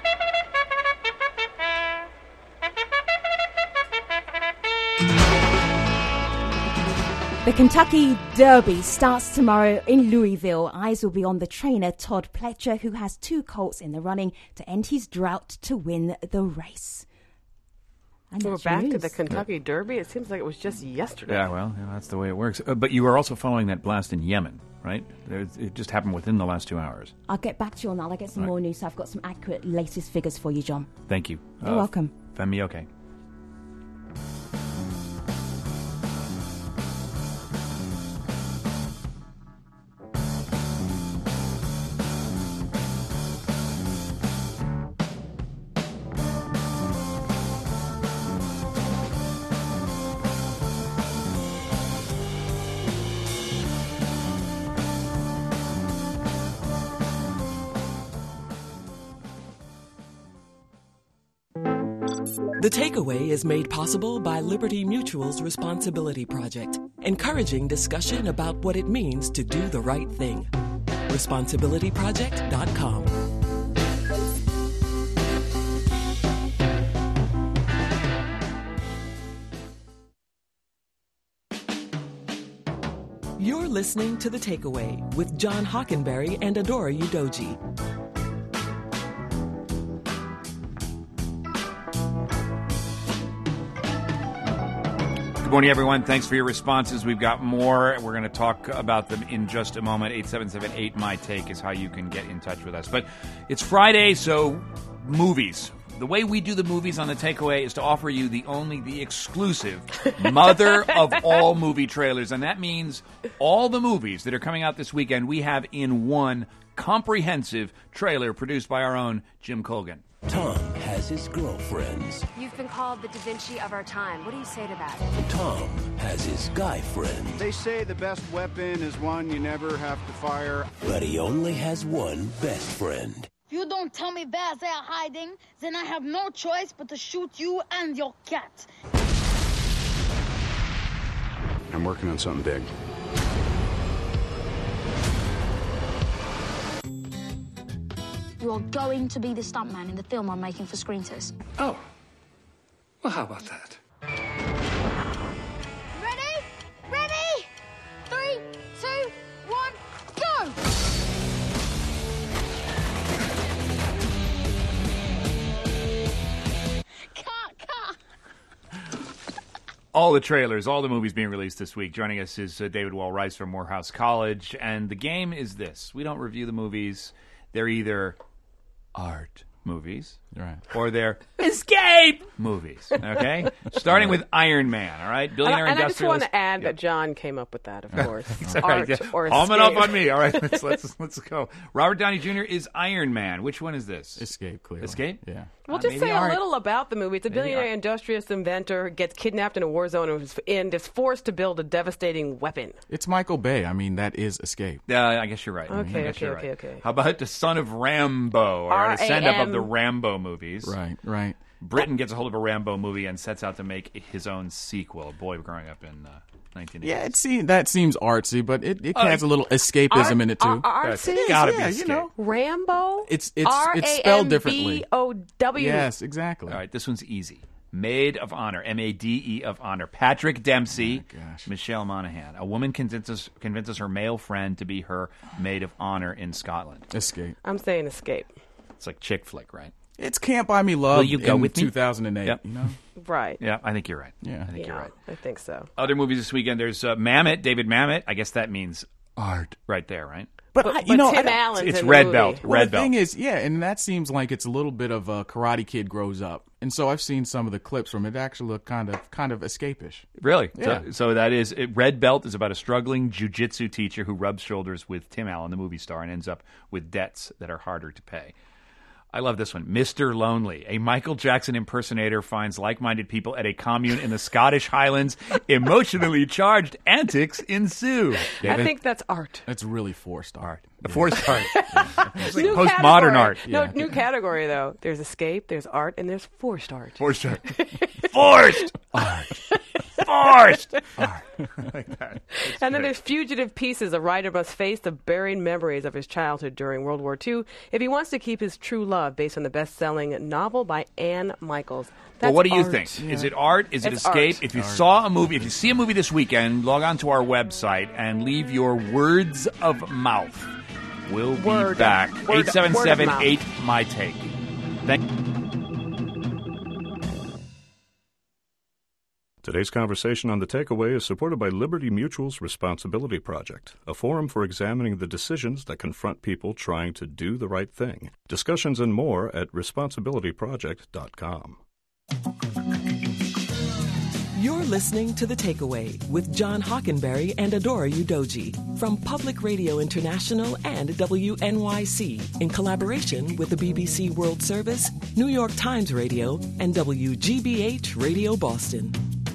[SPEAKER 4] The Kentucky Derby starts tomorrow in Louisville. Eyes will be on the trainer Todd Pletcher, who has two colts in the running to end his drought to win the race. And
[SPEAKER 3] We're back
[SPEAKER 4] news.
[SPEAKER 3] to the Kentucky Derby. It seems like it was just yesterday.
[SPEAKER 1] Yeah, well, you know, that's the way it works. Uh, but you were also following that blast in Yemen, right? There's, it just happened within the last two hours.
[SPEAKER 4] I'll get back to you on that. I'll get some right. more news. So I've got some accurate latest figures for you, John.
[SPEAKER 1] Thank you.
[SPEAKER 4] You're uh, welcome.
[SPEAKER 1] Femi Oke.
[SPEAKER 2] The Takeaway is made possible by Liberty Mutual's Responsibility Project, encouraging discussion about what it means to do the right thing. responsibility project dot com. You're listening to The Takeaway with John Hockenberry and Adora Udoji.
[SPEAKER 1] Good morning, everyone. Thanks for your responses. We've got more. We're going to talk about them in just a moment. eight seven seven eight my take is how you can get in touch with us. But it's Friday, so movies. The way we do the movies on The Takeaway is to offer you the only, the exclusive mother of all movie trailers. And that means all the movies that are coming out this weekend we have in one comprehensive trailer produced by our own Jim Colgan.
[SPEAKER 8] Tom has his girlfriends.
[SPEAKER 10] You've been called the Da Vinci of our time. What do you say to that?
[SPEAKER 8] Tom has his guy friends.
[SPEAKER 11] They say the best weapon is one you never have to fire.
[SPEAKER 8] But he only has one best friend.
[SPEAKER 14] If you don't tell me bears are hiding, then I have no choice but to shoot you and your cat.
[SPEAKER 11] I'm working on something big.
[SPEAKER 14] You are going to be the stuntman in the film I'm making for Screen Test.
[SPEAKER 11] Oh. Well, how about that?
[SPEAKER 14] Ready? Ready? Three, two, one, go!
[SPEAKER 1] All the trailers, all the movies being released this week. Joining us is uh, David Wall Rice from Morehouse College. And the game is this. We don't review the movies. They're either art movies
[SPEAKER 6] right.
[SPEAKER 1] or they're escape movies. Okay? Starting with Iron Man, all right? Billionaire
[SPEAKER 3] and, and I just want
[SPEAKER 1] industrialist.
[SPEAKER 3] to add that John came up with that, of course.
[SPEAKER 1] Exactly.
[SPEAKER 3] Art
[SPEAKER 1] Yeah.
[SPEAKER 3] or
[SPEAKER 1] Palm it
[SPEAKER 3] escape.
[SPEAKER 1] up on me. All right, let's, let's, let's go. Robert Downey Junior is Iron Man. Which one is this?
[SPEAKER 6] Escape, clearly.
[SPEAKER 1] Escape?
[SPEAKER 6] Yeah.
[SPEAKER 3] Well,
[SPEAKER 1] Uh,
[SPEAKER 3] just
[SPEAKER 1] maybe
[SPEAKER 3] say
[SPEAKER 1] art.
[SPEAKER 3] a little about the movie. It's a
[SPEAKER 1] Maybe
[SPEAKER 3] billionaire
[SPEAKER 1] art.
[SPEAKER 3] industrialist inventor gets kidnapped in a war zone and is, and is forced to build a devastating weapon.
[SPEAKER 6] It's Michael Bay. I mean, that is Escape.
[SPEAKER 1] Yeah, I guess you're right.
[SPEAKER 3] Okay,
[SPEAKER 1] I guess
[SPEAKER 3] okay,
[SPEAKER 1] you're
[SPEAKER 3] okay,
[SPEAKER 1] right.
[SPEAKER 3] okay.
[SPEAKER 1] How about the son of Rambo, or
[SPEAKER 3] R A M.
[SPEAKER 1] a send-up of the Rambo movies?
[SPEAKER 6] Right, right.
[SPEAKER 1] Britain gets a hold of a Rambo movie and sets out to make his own sequel. A boy growing up in uh, nineteen eighties.
[SPEAKER 6] Yeah, it seems, that seems artsy, but it, it
[SPEAKER 1] Uh,
[SPEAKER 6] has a little escapism
[SPEAKER 3] Art-
[SPEAKER 6] in it, too.
[SPEAKER 3] ar- artsy?
[SPEAKER 6] It's gotta be
[SPEAKER 1] Yeah,
[SPEAKER 6] escape.
[SPEAKER 1] you know.
[SPEAKER 3] Rambo?
[SPEAKER 6] It's, it's, it's spelled differently.
[SPEAKER 3] R A M B O W.
[SPEAKER 6] Yes, exactly.
[SPEAKER 1] All right, this one's easy. Maid of Honor, M A D E of Honor. Patrick Dempsey, Michelle Monaghan. A woman convinces convinces her male friend to be her maid of honor in Scotland.
[SPEAKER 6] Escape.
[SPEAKER 3] I'm saying escape.
[SPEAKER 1] It's like chick flick, right?
[SPEAKER 6] It's Can't Buy Me Love
[SPEAKER 1] Will you go
[SPEAKER 6] in
[SPEAKER 1] with me?
[SPEAKER 6] two thousand eight,
[SPEAKER 1] Yep.
[SPEAKER 6] you know?
[SPEAKER 3] Right.
[SPEAKER 1] Yeah, I think you're right.
[SPEAKER 6] Yeah.
[SPEAKER 1] I think
[SPEAKER 3] yeah,
[SPEAKER 1] you're right.
[SPEAKER 3] I think so.
[SPEAKER 1] Other movies this weekend, there's uh, Mamet, David Mamet. I guess that means art right there, right?
[SPEAKER 6] But,
[SPEAKER 3] But-
[SPEAKER 6] I, you
[SPEAKER 3] but
[SPEAKER 6] know,
[SPEAKER 3] Tim
[SPEAKER 6] I,
[SPEAKER 3] Allen's
[SPEAKER 1] It's
[SPEAKER 3] in the
[SPEAKER 1] Red
[SPEAKER 3] movie.
[SPEAKER 1] Belt.
[SPEAKER 6] well,
[SPEAKER 1] Red
[SPEAKER 6] the
[SPEAKER 1] Belt.
[SPEAKER 6] thing is, yeah, and that seems like it's a little bit of a Karate Kid grows up. And so I've seen some of the clips from it. It actually look kind of kind of escapish.
[SPEAKER 1] Really?
[SPEAKER 6] Yeah.
[SPEAKER 1] So, so that is it, Red Belt is about a struggling jiu-jitsu teacher who rubs shoulders with Tim Allen, the movie star, and ends up with debts that are harder to pay. I love this one. Mister Lonely. A Michael Jackson impersonator finds like-minded people at a commune in the Scottish Highlands. Emotionally charged antics ensue.
[SPEAKER 3] I think that's art.
[SPEAKER 6] It's really forced art.
[SPEAKER 1] A forced art. It's like
[SPEAKER 3] New
[SPEAKER 1] postmodern
[SPEAKER 3] category.
[SPEAKER 1] art.
[SPEAKER 3] No,
[SPEAKER 6] Yeah.
[SPEAKER 3] new category, though. There's escape, there's art, and there's forced art.
[SPEAKER 1] Forced art. Forced art. Forced art. Like that.
[SPEAKER 3] And then there's fugitive pieces. A writer must face the buried memories of his childhood during World War Two if he wants to keep his true love, based on the best-selling novel by Anne Michaels. That's
[SPEAKER 1] Well, what do you
[SPEAKER 3] art.
[SPEAKER 1] think? Is it art? Is it
[SPEAKER 3] It's
[SPEAKER 1] escape?
[SPEAKER 3] art.
[SPEAKER 1] If you saw a movie, if you see a movie this weekend, log on to our website and leave your words of mouth. We'll be
[SPEAKER 3] Word.
[SPEAKER 1] back.
[SPEAKER 3] Word-
[SPEAKER 1] eight seven seven
[SPEAKER 3] word of
[SPEAKER 1] eight my take. Thank
[SPEAKER 18] Today's conversation on The Takeaway is supported by Liberty Mutual's Responsibility Project, a forum for examining the decisions that confront people trying to do the right thing. Discussions and more at responsibility project dot com.
[SPEAKER 2] You're listening to The Takeaway with John Hockenberry and Adora Udoji from Public Radio International and W N Y C in collaboration with the B B C World Service, New York Times Radio, and W G B H Radio Boston.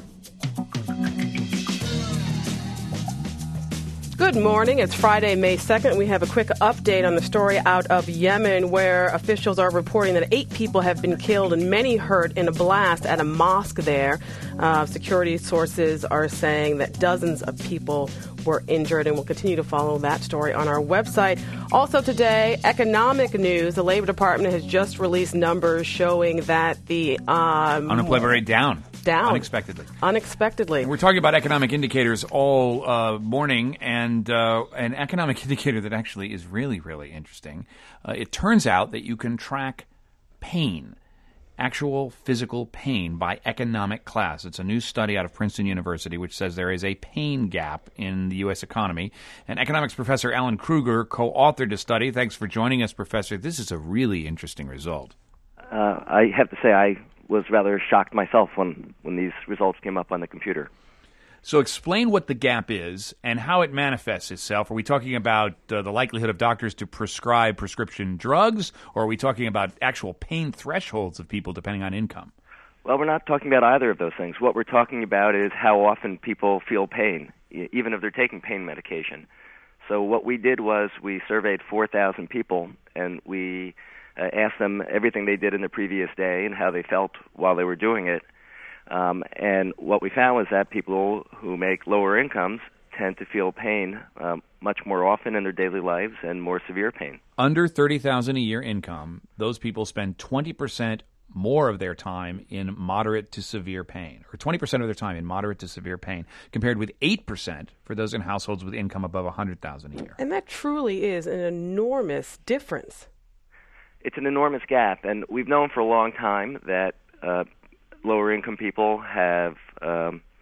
[SPEAKER 3] Good morning. It's Friday, May second. We have a quick update on the story out of Yemen, where officials are reporting that eight people have been killed and many hurt in a blast at a mosque there. Uh, security sources are saying that dozens of people were injured, and we'll continue to follow that story on our website. Also today, economic news. The Labor Department has just released numbers showing that the um,
[SPEAKER 1] Unemployment rate down.
[SPEAKER 3] Down.
[SPEAKER 1] Unexpectedly.
[SPEAKER 3] Unexpectedly.
[SPEAKER 1] We're talking about economic indicators all uh, morning, and uh, an economic indicator that actually is really, really interesting. Uh, it turns out that you can track pain, actual physical pain, by economic class. It's a new study out of Princeton University which says there is a pain gap in the U S economy. And economics professor Alan Kruger co-authored a study. Thanks for joining us, Professor. This is a really interesting result.
[SPEAKER 13] Uh, I have to say I was rather shocked myself when, when these results came up on the computer.
[SPEAKER 1] So explain what the gap is and how it manifests itself. Are we talking about uh, the likelihood of doctors to prescribe prescription drugs, or are we talking about actual pain thresholds of people depending on income?
[SPEAKER 13] Well, we're not talking about either of those things. What we're talking about is how often people feel pain, e- even if they're taking pain medication. So what we did was we surveyed four thousand people, and we uh, asked them everything they did in the previous day and how they felt while they were doing it. Um, and what we found was that people who make lower incomes tend to feel pain um, much more often in their daily lives, and more severe pain.
[SPEAKER 1] Under thirty thousand dollars a year income, those people spend twenty percent more of their time in moderate to severe pain, or twenty percent of their time in moderate to severe pain, compared with eight percent for those in households with income above one hundred thousand dollars a year.
[SPEAKER 3] And that truly is an enormous difference.
[SPEAKER 13] It's an enormous gap, and we've known for a long time that uh, lower income people have um,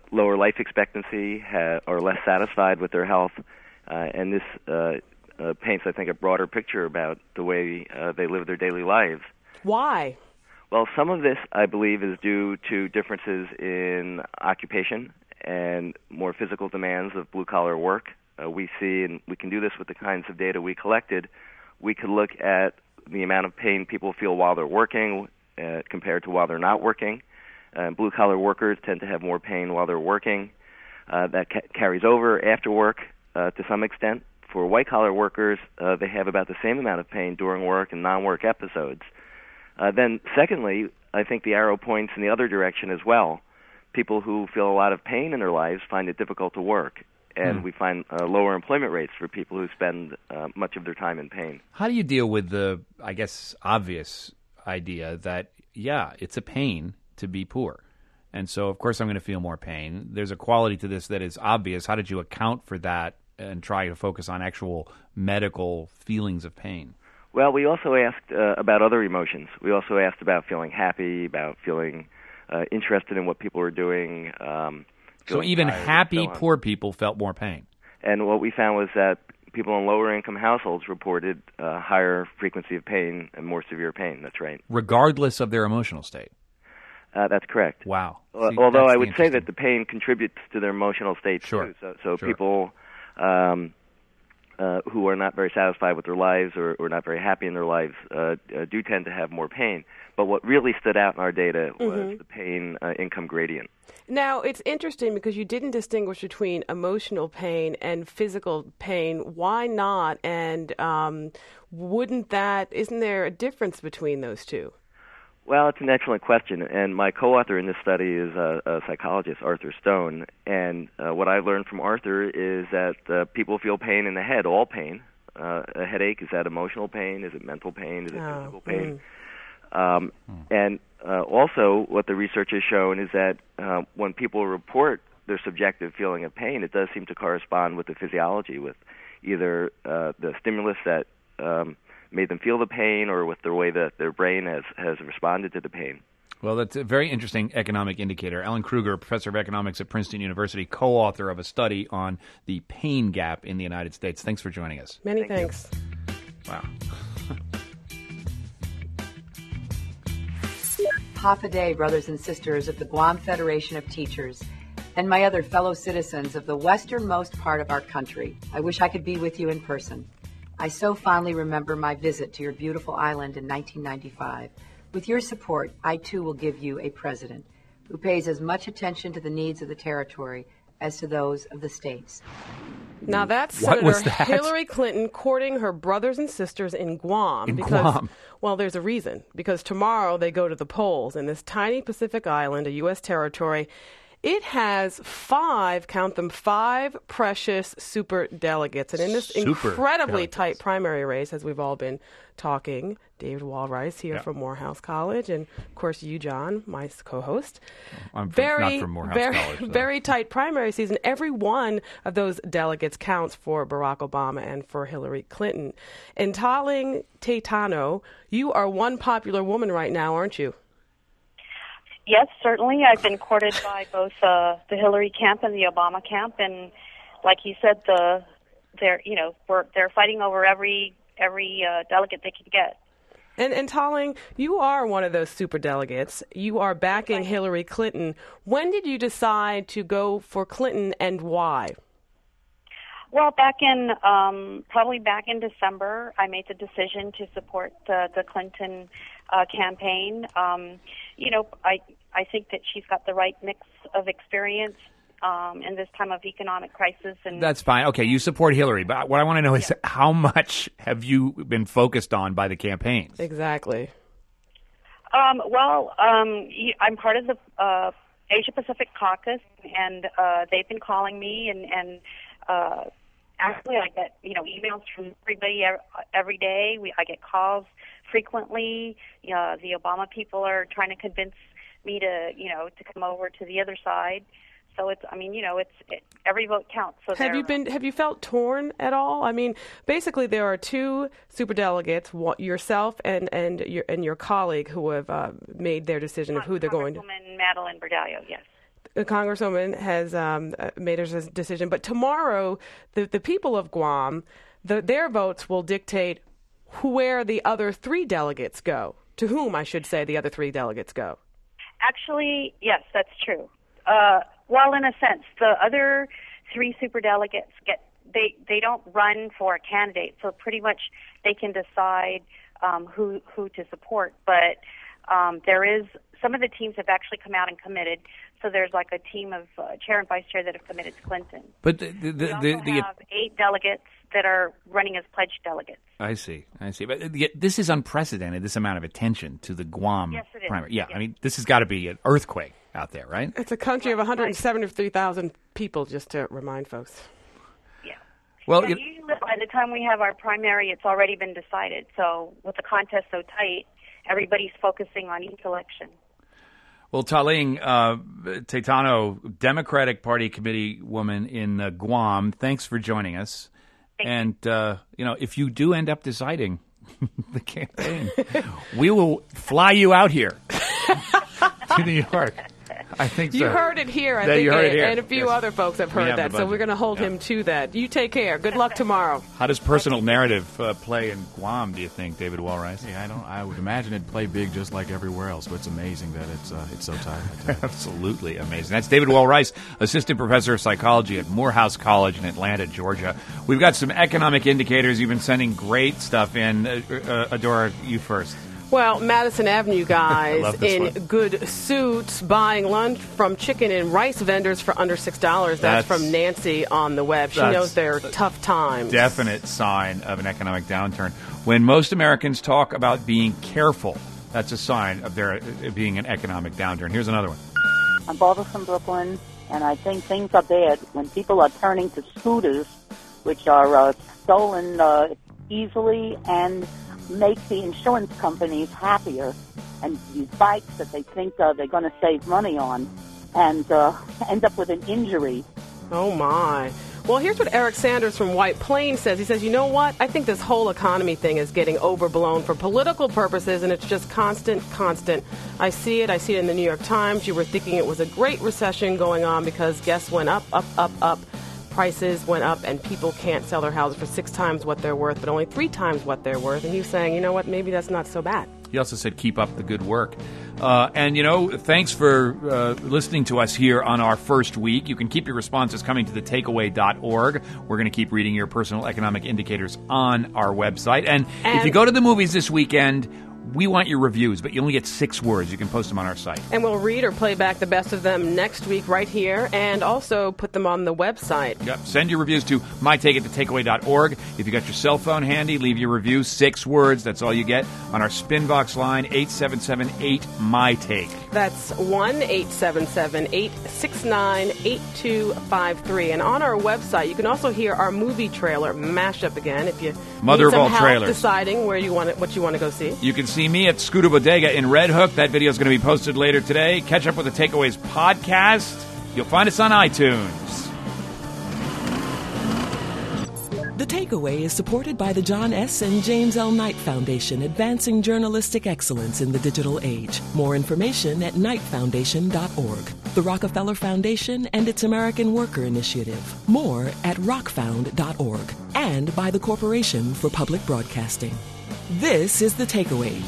[SPEAKER 13] lower life expectancy, ha- are less satisfied with their health, uh, and this uh, uh, paints, I think, a broader picture about the way uh, they live their daily lives.
[SPEAKER 3] Why?
[SPEAKER 13] Well, some of this, I believe, is due to differences in occupation and more physical demands of blue-collar work. Uh, we see, and we can do this with the kinds of data we collected, we could look at the amount of pain people feel while they're working uh, compared to while they're not working. Uh, blue-collar workers tend to have more pain while they're working. Uh, that ca- carries over after work uh, to some extent. For white-collar workers, uh, they have about the same amount of pain during work and non-work episodes. Uh, then, secondly, I think the arrow points in the other direction as well. People who feel a lot of pain in their lives find it difficult to work, and mm. we find uh, lower employment rates for people who spend uh, much of their time in pain.
[SPEAKER 1] How do you deal with the, I guess, obvious idea that, yeah, it's a pain to be poor, and so, of course, I'm going to feel more pain. There's a quality to this that is obvious. How did you account for that and try to focus on actual medical feelings of pain?
[SPEAKER 13] Well, we also asked uh, about other emotions. We also asked about feeling happy, about feeling uh, interested in what people were doing. Um,
[SPEAKER 1] so even happy, so poor people felt more pain.
[SPEAKER 13] And what we found was that people in lower-income households reported uh, higher frequency of pain and more severe pain. That's right.
[SPEAKER 1] Regardless of their emotional state.
[SPEAKER 13] Uh, that's correct.
[SPEAKER 1] Wow.
[SPEAKER 13] See, Although I would say that the pain contributes to their emotional state,
[SPEAKER 1] sure.
[SPEAKER 13] too. So, so
[SPEAKER 1] sure.
[SPEAKER 13] people... Um, Uh, who are not very satisfied with their lives or, or not very happy in their lives uh, uh, do tend to have more pain. But what really stood out in our data was
[SPEAKER 3] mm-hmm.
[SPEAKER 13] the pain uh, income gradient.
[SPEAKER 3] Now, it's interesting because you didn't distinguish between emotional pain and physical pain. Why not? And um, wouldn't that, isn't there a difference between those two?
[SPEAKER 13] Well, it's an excellent question, and my co-author in this study is a, a psychologist, Arthur Stone, and uh, what I learned from Arthur is that uh, people feel pain in the head, all pain. Uh, a headache, is that emotional pain? Is it mental pain? Is it
[SPEAKER 3] oh,
[SPEAKER 13] physical pain?
[SPEAKER 3] Mm.
[SPEAKER 13] Um, mm. And uh, also what the research has shown is that uh, when people report their subjective feeling of pain, it does seem to correspond with the physiology, with either uh, the stimulus that um, made them feel the pain or with the way that their brain has, has responded to the pain.
[SPEAKER 1] Well, that's a very interesting economic indicator. Ellen Kruger, professor of economics at Princeton University, co-author of a study on the pain gap in the United States. Thanks for joining us.
[SPEAKER 3] Many
[SPEAKER 13] Thank
[SPEAKER 3] thanks.
[SPEAKER 13] You.
[SPEAKER 1] Wow.
[SPEAKER 15] Hafa Adai, brothers and sisters of the Guam Federation of Teachers, and my other fellow citizens of the westernmost part of our country. I wish I could be with you in person. I so fondly remember my visit to your beautiful island in nineteen ninety-five. With your support, I too will give you a president who pays as much attention to the needs of the territory as to those of the states.
[SPEAKER 3] Now that's
[SPEAKER 1] what
[SPEAKER 3] Senator
[SPEAKER 1] was that?
[SPEAKER 3] Hillary Clinton courting her brothers and sisters in Guam.
[SPEAKER 1] In
[SPEAKER 3] because,
[SPEAKER 1] Guam.
[SPEAKER 3] Well, there's a reason. Because tomorrow they go to the polls in this tiny Pacific island, a U S territory. It has five, count them, five precious super delegates. And in this
[SPEAKER 1] Super
[SPEAKER 3] incredibly
[SPEAKER 1] delegates.
[SPEAKER 3] tight primary race, as we've all been talking, David Walrice here
[SPEAKER 1] yeah.
[SPEAKER 3] from Morehouse College, and, of course, you, John, my co-host.
[SPEAKER 1] I'm from,
[SPEAKER 3] very,
[SPEAKER 1] not from Morehouse
[SPEAKER 3] very,
[SPEAKER 1] College. So.
[SPEAKER 3] Very tight primary season. Every one of those delegates counts for Barack Obama and for Hillary Clinton. And Taling Teitano, you are one popular woman right now, aren't you?
[SPEAKER 16] Yes, certainly. I've been courted by both uh, the Hillary camp and the Obama camp, and like you said, the they're you know we're, they're fighting over every every uh, delegate they can get.
[SPEAKER 3] And and Taling, you are one of those super delegates. You are backing right. Hillary Clinton. When did you decide to go for Clinton, and why?
[SPEAKER 16] Well, back in um, probably back in December, I made the decision to support the, the Clinton uh, campaign. Um, you know, I I think that she's got the right mix of experience um, in this time of economic crisis. And
[SPEAKER 1] that's fine. Okay, you support Hillary, but what I want to know is yeah. how much have you been focused on by the campaigns?
[SPEAKER 3] Exactly.
[SPEAKER 16] Um, well, um, I'm part of the uh, Asia Pacific Caucus, and uh, they've been calling me and and. Uh, Actually, I get you know emails from everybody every day. We I get calls frequently. Uh, the Obama people are trying to convince me to you know to come over to the other side. So it's I mean you know it's it, every vote counts. So
[SPEAKER 3] have you been have you felt torn at all? I mean, basically there are two superdelegates, yourself and and your and your colleague, who have uh, made their decision of who they're going to.
[SPEAKER 16] Congresswoman Madeline Berdallo, yes.
[SPEAKER 3] the Congresswoman has um, made her decision. But tomorrow, the, the people of Guam, the, their votes will dictate where the other three delegates go. To whom, I should say, the other three delegates go.
[SPEAKER 16] Actually, yes, that's true. Uh, well, in a sense, the other three superdelegates get they they don't run for a candidate, so pretty much they can decide um, who who to support. But um, there is some of the teams have actually come out and committed. So there's like a team of uh, chair and vice chair that have committed to Clinton.
[SPEAKER 1] But the the,
[SPEAKER 16] we also
[SPEAKER 1] the, the
[SPEAKER 16] have eight delegates that are running as pledged delegates.
[SPEAKER 1] I see, I see. But the, this is unprecedented. This amount of attention to the Guam
[SPEAKER 16] yes, it is.
[SPEAKER 1] primary. Yeah,
[SPEAKER 16] yes.
[SPEAKER 1] I mean, this has got to be an earthquake out there, right?
[SPEAKER 3] It's a country of one hundred seventy-three thousand people, just to remind folks.
[SPEAKER 16] Yeah.
[SPEAKER 1] Well,
[SPEAKER 16] yeah, usually by the time we have our primary, it's already been decided. So with the contest so tight, everybody's focusing on each election.
[SPEAKER 1] Well, Taling uh, Teitano, Democratic Party committee woman in uh, Guam, thanks for joining us.
[SPEAKER 16] Thank
[SPEAKER 1] and, uh, you know, if you do end up deciding the campaign, we will fly you out here to New York. I think so.
[SPEAKER 3] You heard it here, I
[SPEAKER 1] that
[SPEAKER 3] think,
[SPEAKER 1] you heard
[SPEAKER 3] and,
[SPEAKER 1] it here.
[SPEAKER 3] and a few
[SPEAKER 1] Yes.
[SPEAKER 3] other folks have
[SPEAKER 1] We
[SPEAKER 3] heard
[SPEAKER 1] have
[SPEAKER 3] that,
[SPEAKER 1] the
[SPEAKER 3] so
[SPEAKER 1] budget.
[SPEAKER 3] we're going to hold
[SPEAKER 1] Yeah.
[SPEAKER 3] him to that. You take care. Good luck tomorrow.
[SPEAKER 1] How does personal narrative uh, play in Guam, do you think, David Walrice?
[SPEAKER 6] Yeah, I don't. I would imagine it'd play big just like everywhere else, but it's amazing that it's uh, it's so tight.
[SPEAKER 1] Absolutely amazing. That's David Walrice, assistant professor of psychology at Morehouse College in Atlanta, Georgia. We've got some economic indicators. You've been sending great stuff in. Uh, uh, Adora, you first.
[SPEAKER 3] Well, Madison Avenue guys
[SPEAKER 1] love this
[SPEAKER 3] in
[SPEAKER 1] one.
[SPEAKER 3] good suits buying lunch from chicken and rice vendors for under six dollars. That's,
[SPEAKER 1] That's-
[SPEAKER 3] from Nancy on the web. She
[SPEAKER 1] that's
[SPEAKER 3] knows they're tough times.
[SPEAKER 1] Definite sign of an economic downturn. When most Americans talk about being careful, that's a sign of there uh, being an economic downturn. Here's another one.
[SPEAKER 17] I'm Barbara from Brooklyn, and I think things are bad when people are turning to scooters, which are uh, stolen uh, easily and make the insurance companies happier, and these bikes that they think uh, they're going to save money on, and uh, end up with an injury.
[SPEAKER 3] Oh, my. Well, here's what Eric Sanders from White Plains says. He says, you know what? I think this whole economy thing is getting overblown for political purposes, and it's just constant, constant. I see it. I see it in the New York Times. You were thinking it was a great recession going on because gas went up, up, up, up. Prices went up, and people can't sell their houses for six times what they're worth, but only three times what they're worth. And he was saying, you know what? Maybe that's not so bad.
[SPEAKER 1] He also said, keep up the good work. Uh, and, you know, thanks for uh, listening to us here on our first week. You can keep your responses coming to the takeaway dot org. We're going to keep reading your personal economic indicators on our website. And,
[SPEAKER 3] And-
[SPEAKER 1] if you go to the movies this weekend, we want your reviews, but you only get six words. You can post them on our site.
[SPEAKER 3] And we'll read or play back the best of them next week right here, and also put them on the website.
[SPEAKER 1] Yep. Send your reviews to my take at the takeaway dot org. If you got your cell phone handy, leave your review, six words. That's all you get on our Spinbox line, eight seven seven eight, M Y Take.
[SPEAKER 3] That's one eight seven seven, eight six nine, eight two five three. And on our website, you can also hear our movie trailer mashup again if you
[SPEAKER 1] Mother
[SPEAKER 3] need
[SPEAKER 1] of
[SPEAKER 3] some
[SPEAKER 1] all
[SPEAKER 3] help
[SPEAKER 1] trailers.
[SPEAKER 3] deciding where you want it, what you want to go see.
[SPEAKER 1] You can see me at Scooter Bodega in Red Hook. That video is going to be posted later today. Catch up with the Takeaways podcast. You'll find us on iTunes.
[SPEAKER 2] The Takeaway is supported by the John S. and James L. Knight Foundation, advancing journalistic excellence in the digital age. More information at knight foundation dot org. The Rockefeller Foundation and its American Worker Initiative. More at rock found dot org. And by the Corporation for Public Broadcasting. This is The Takeaway.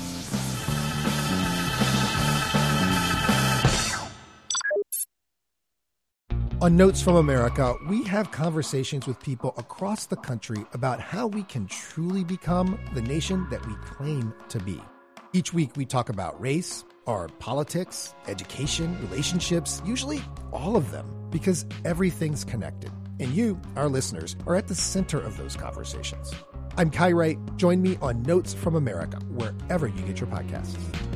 [SPEAKER 20] On Notes from America, we have conversations with people across the country about how we can truly become the nation that we claim to be. Each week, we talk about race, our politics, education, relationships, usually all of them, because everything's connected. And you, our listeners, are at the center of those conversations. I'm Kai Wright. Join me on Notes from America, wherever you get your podcasts.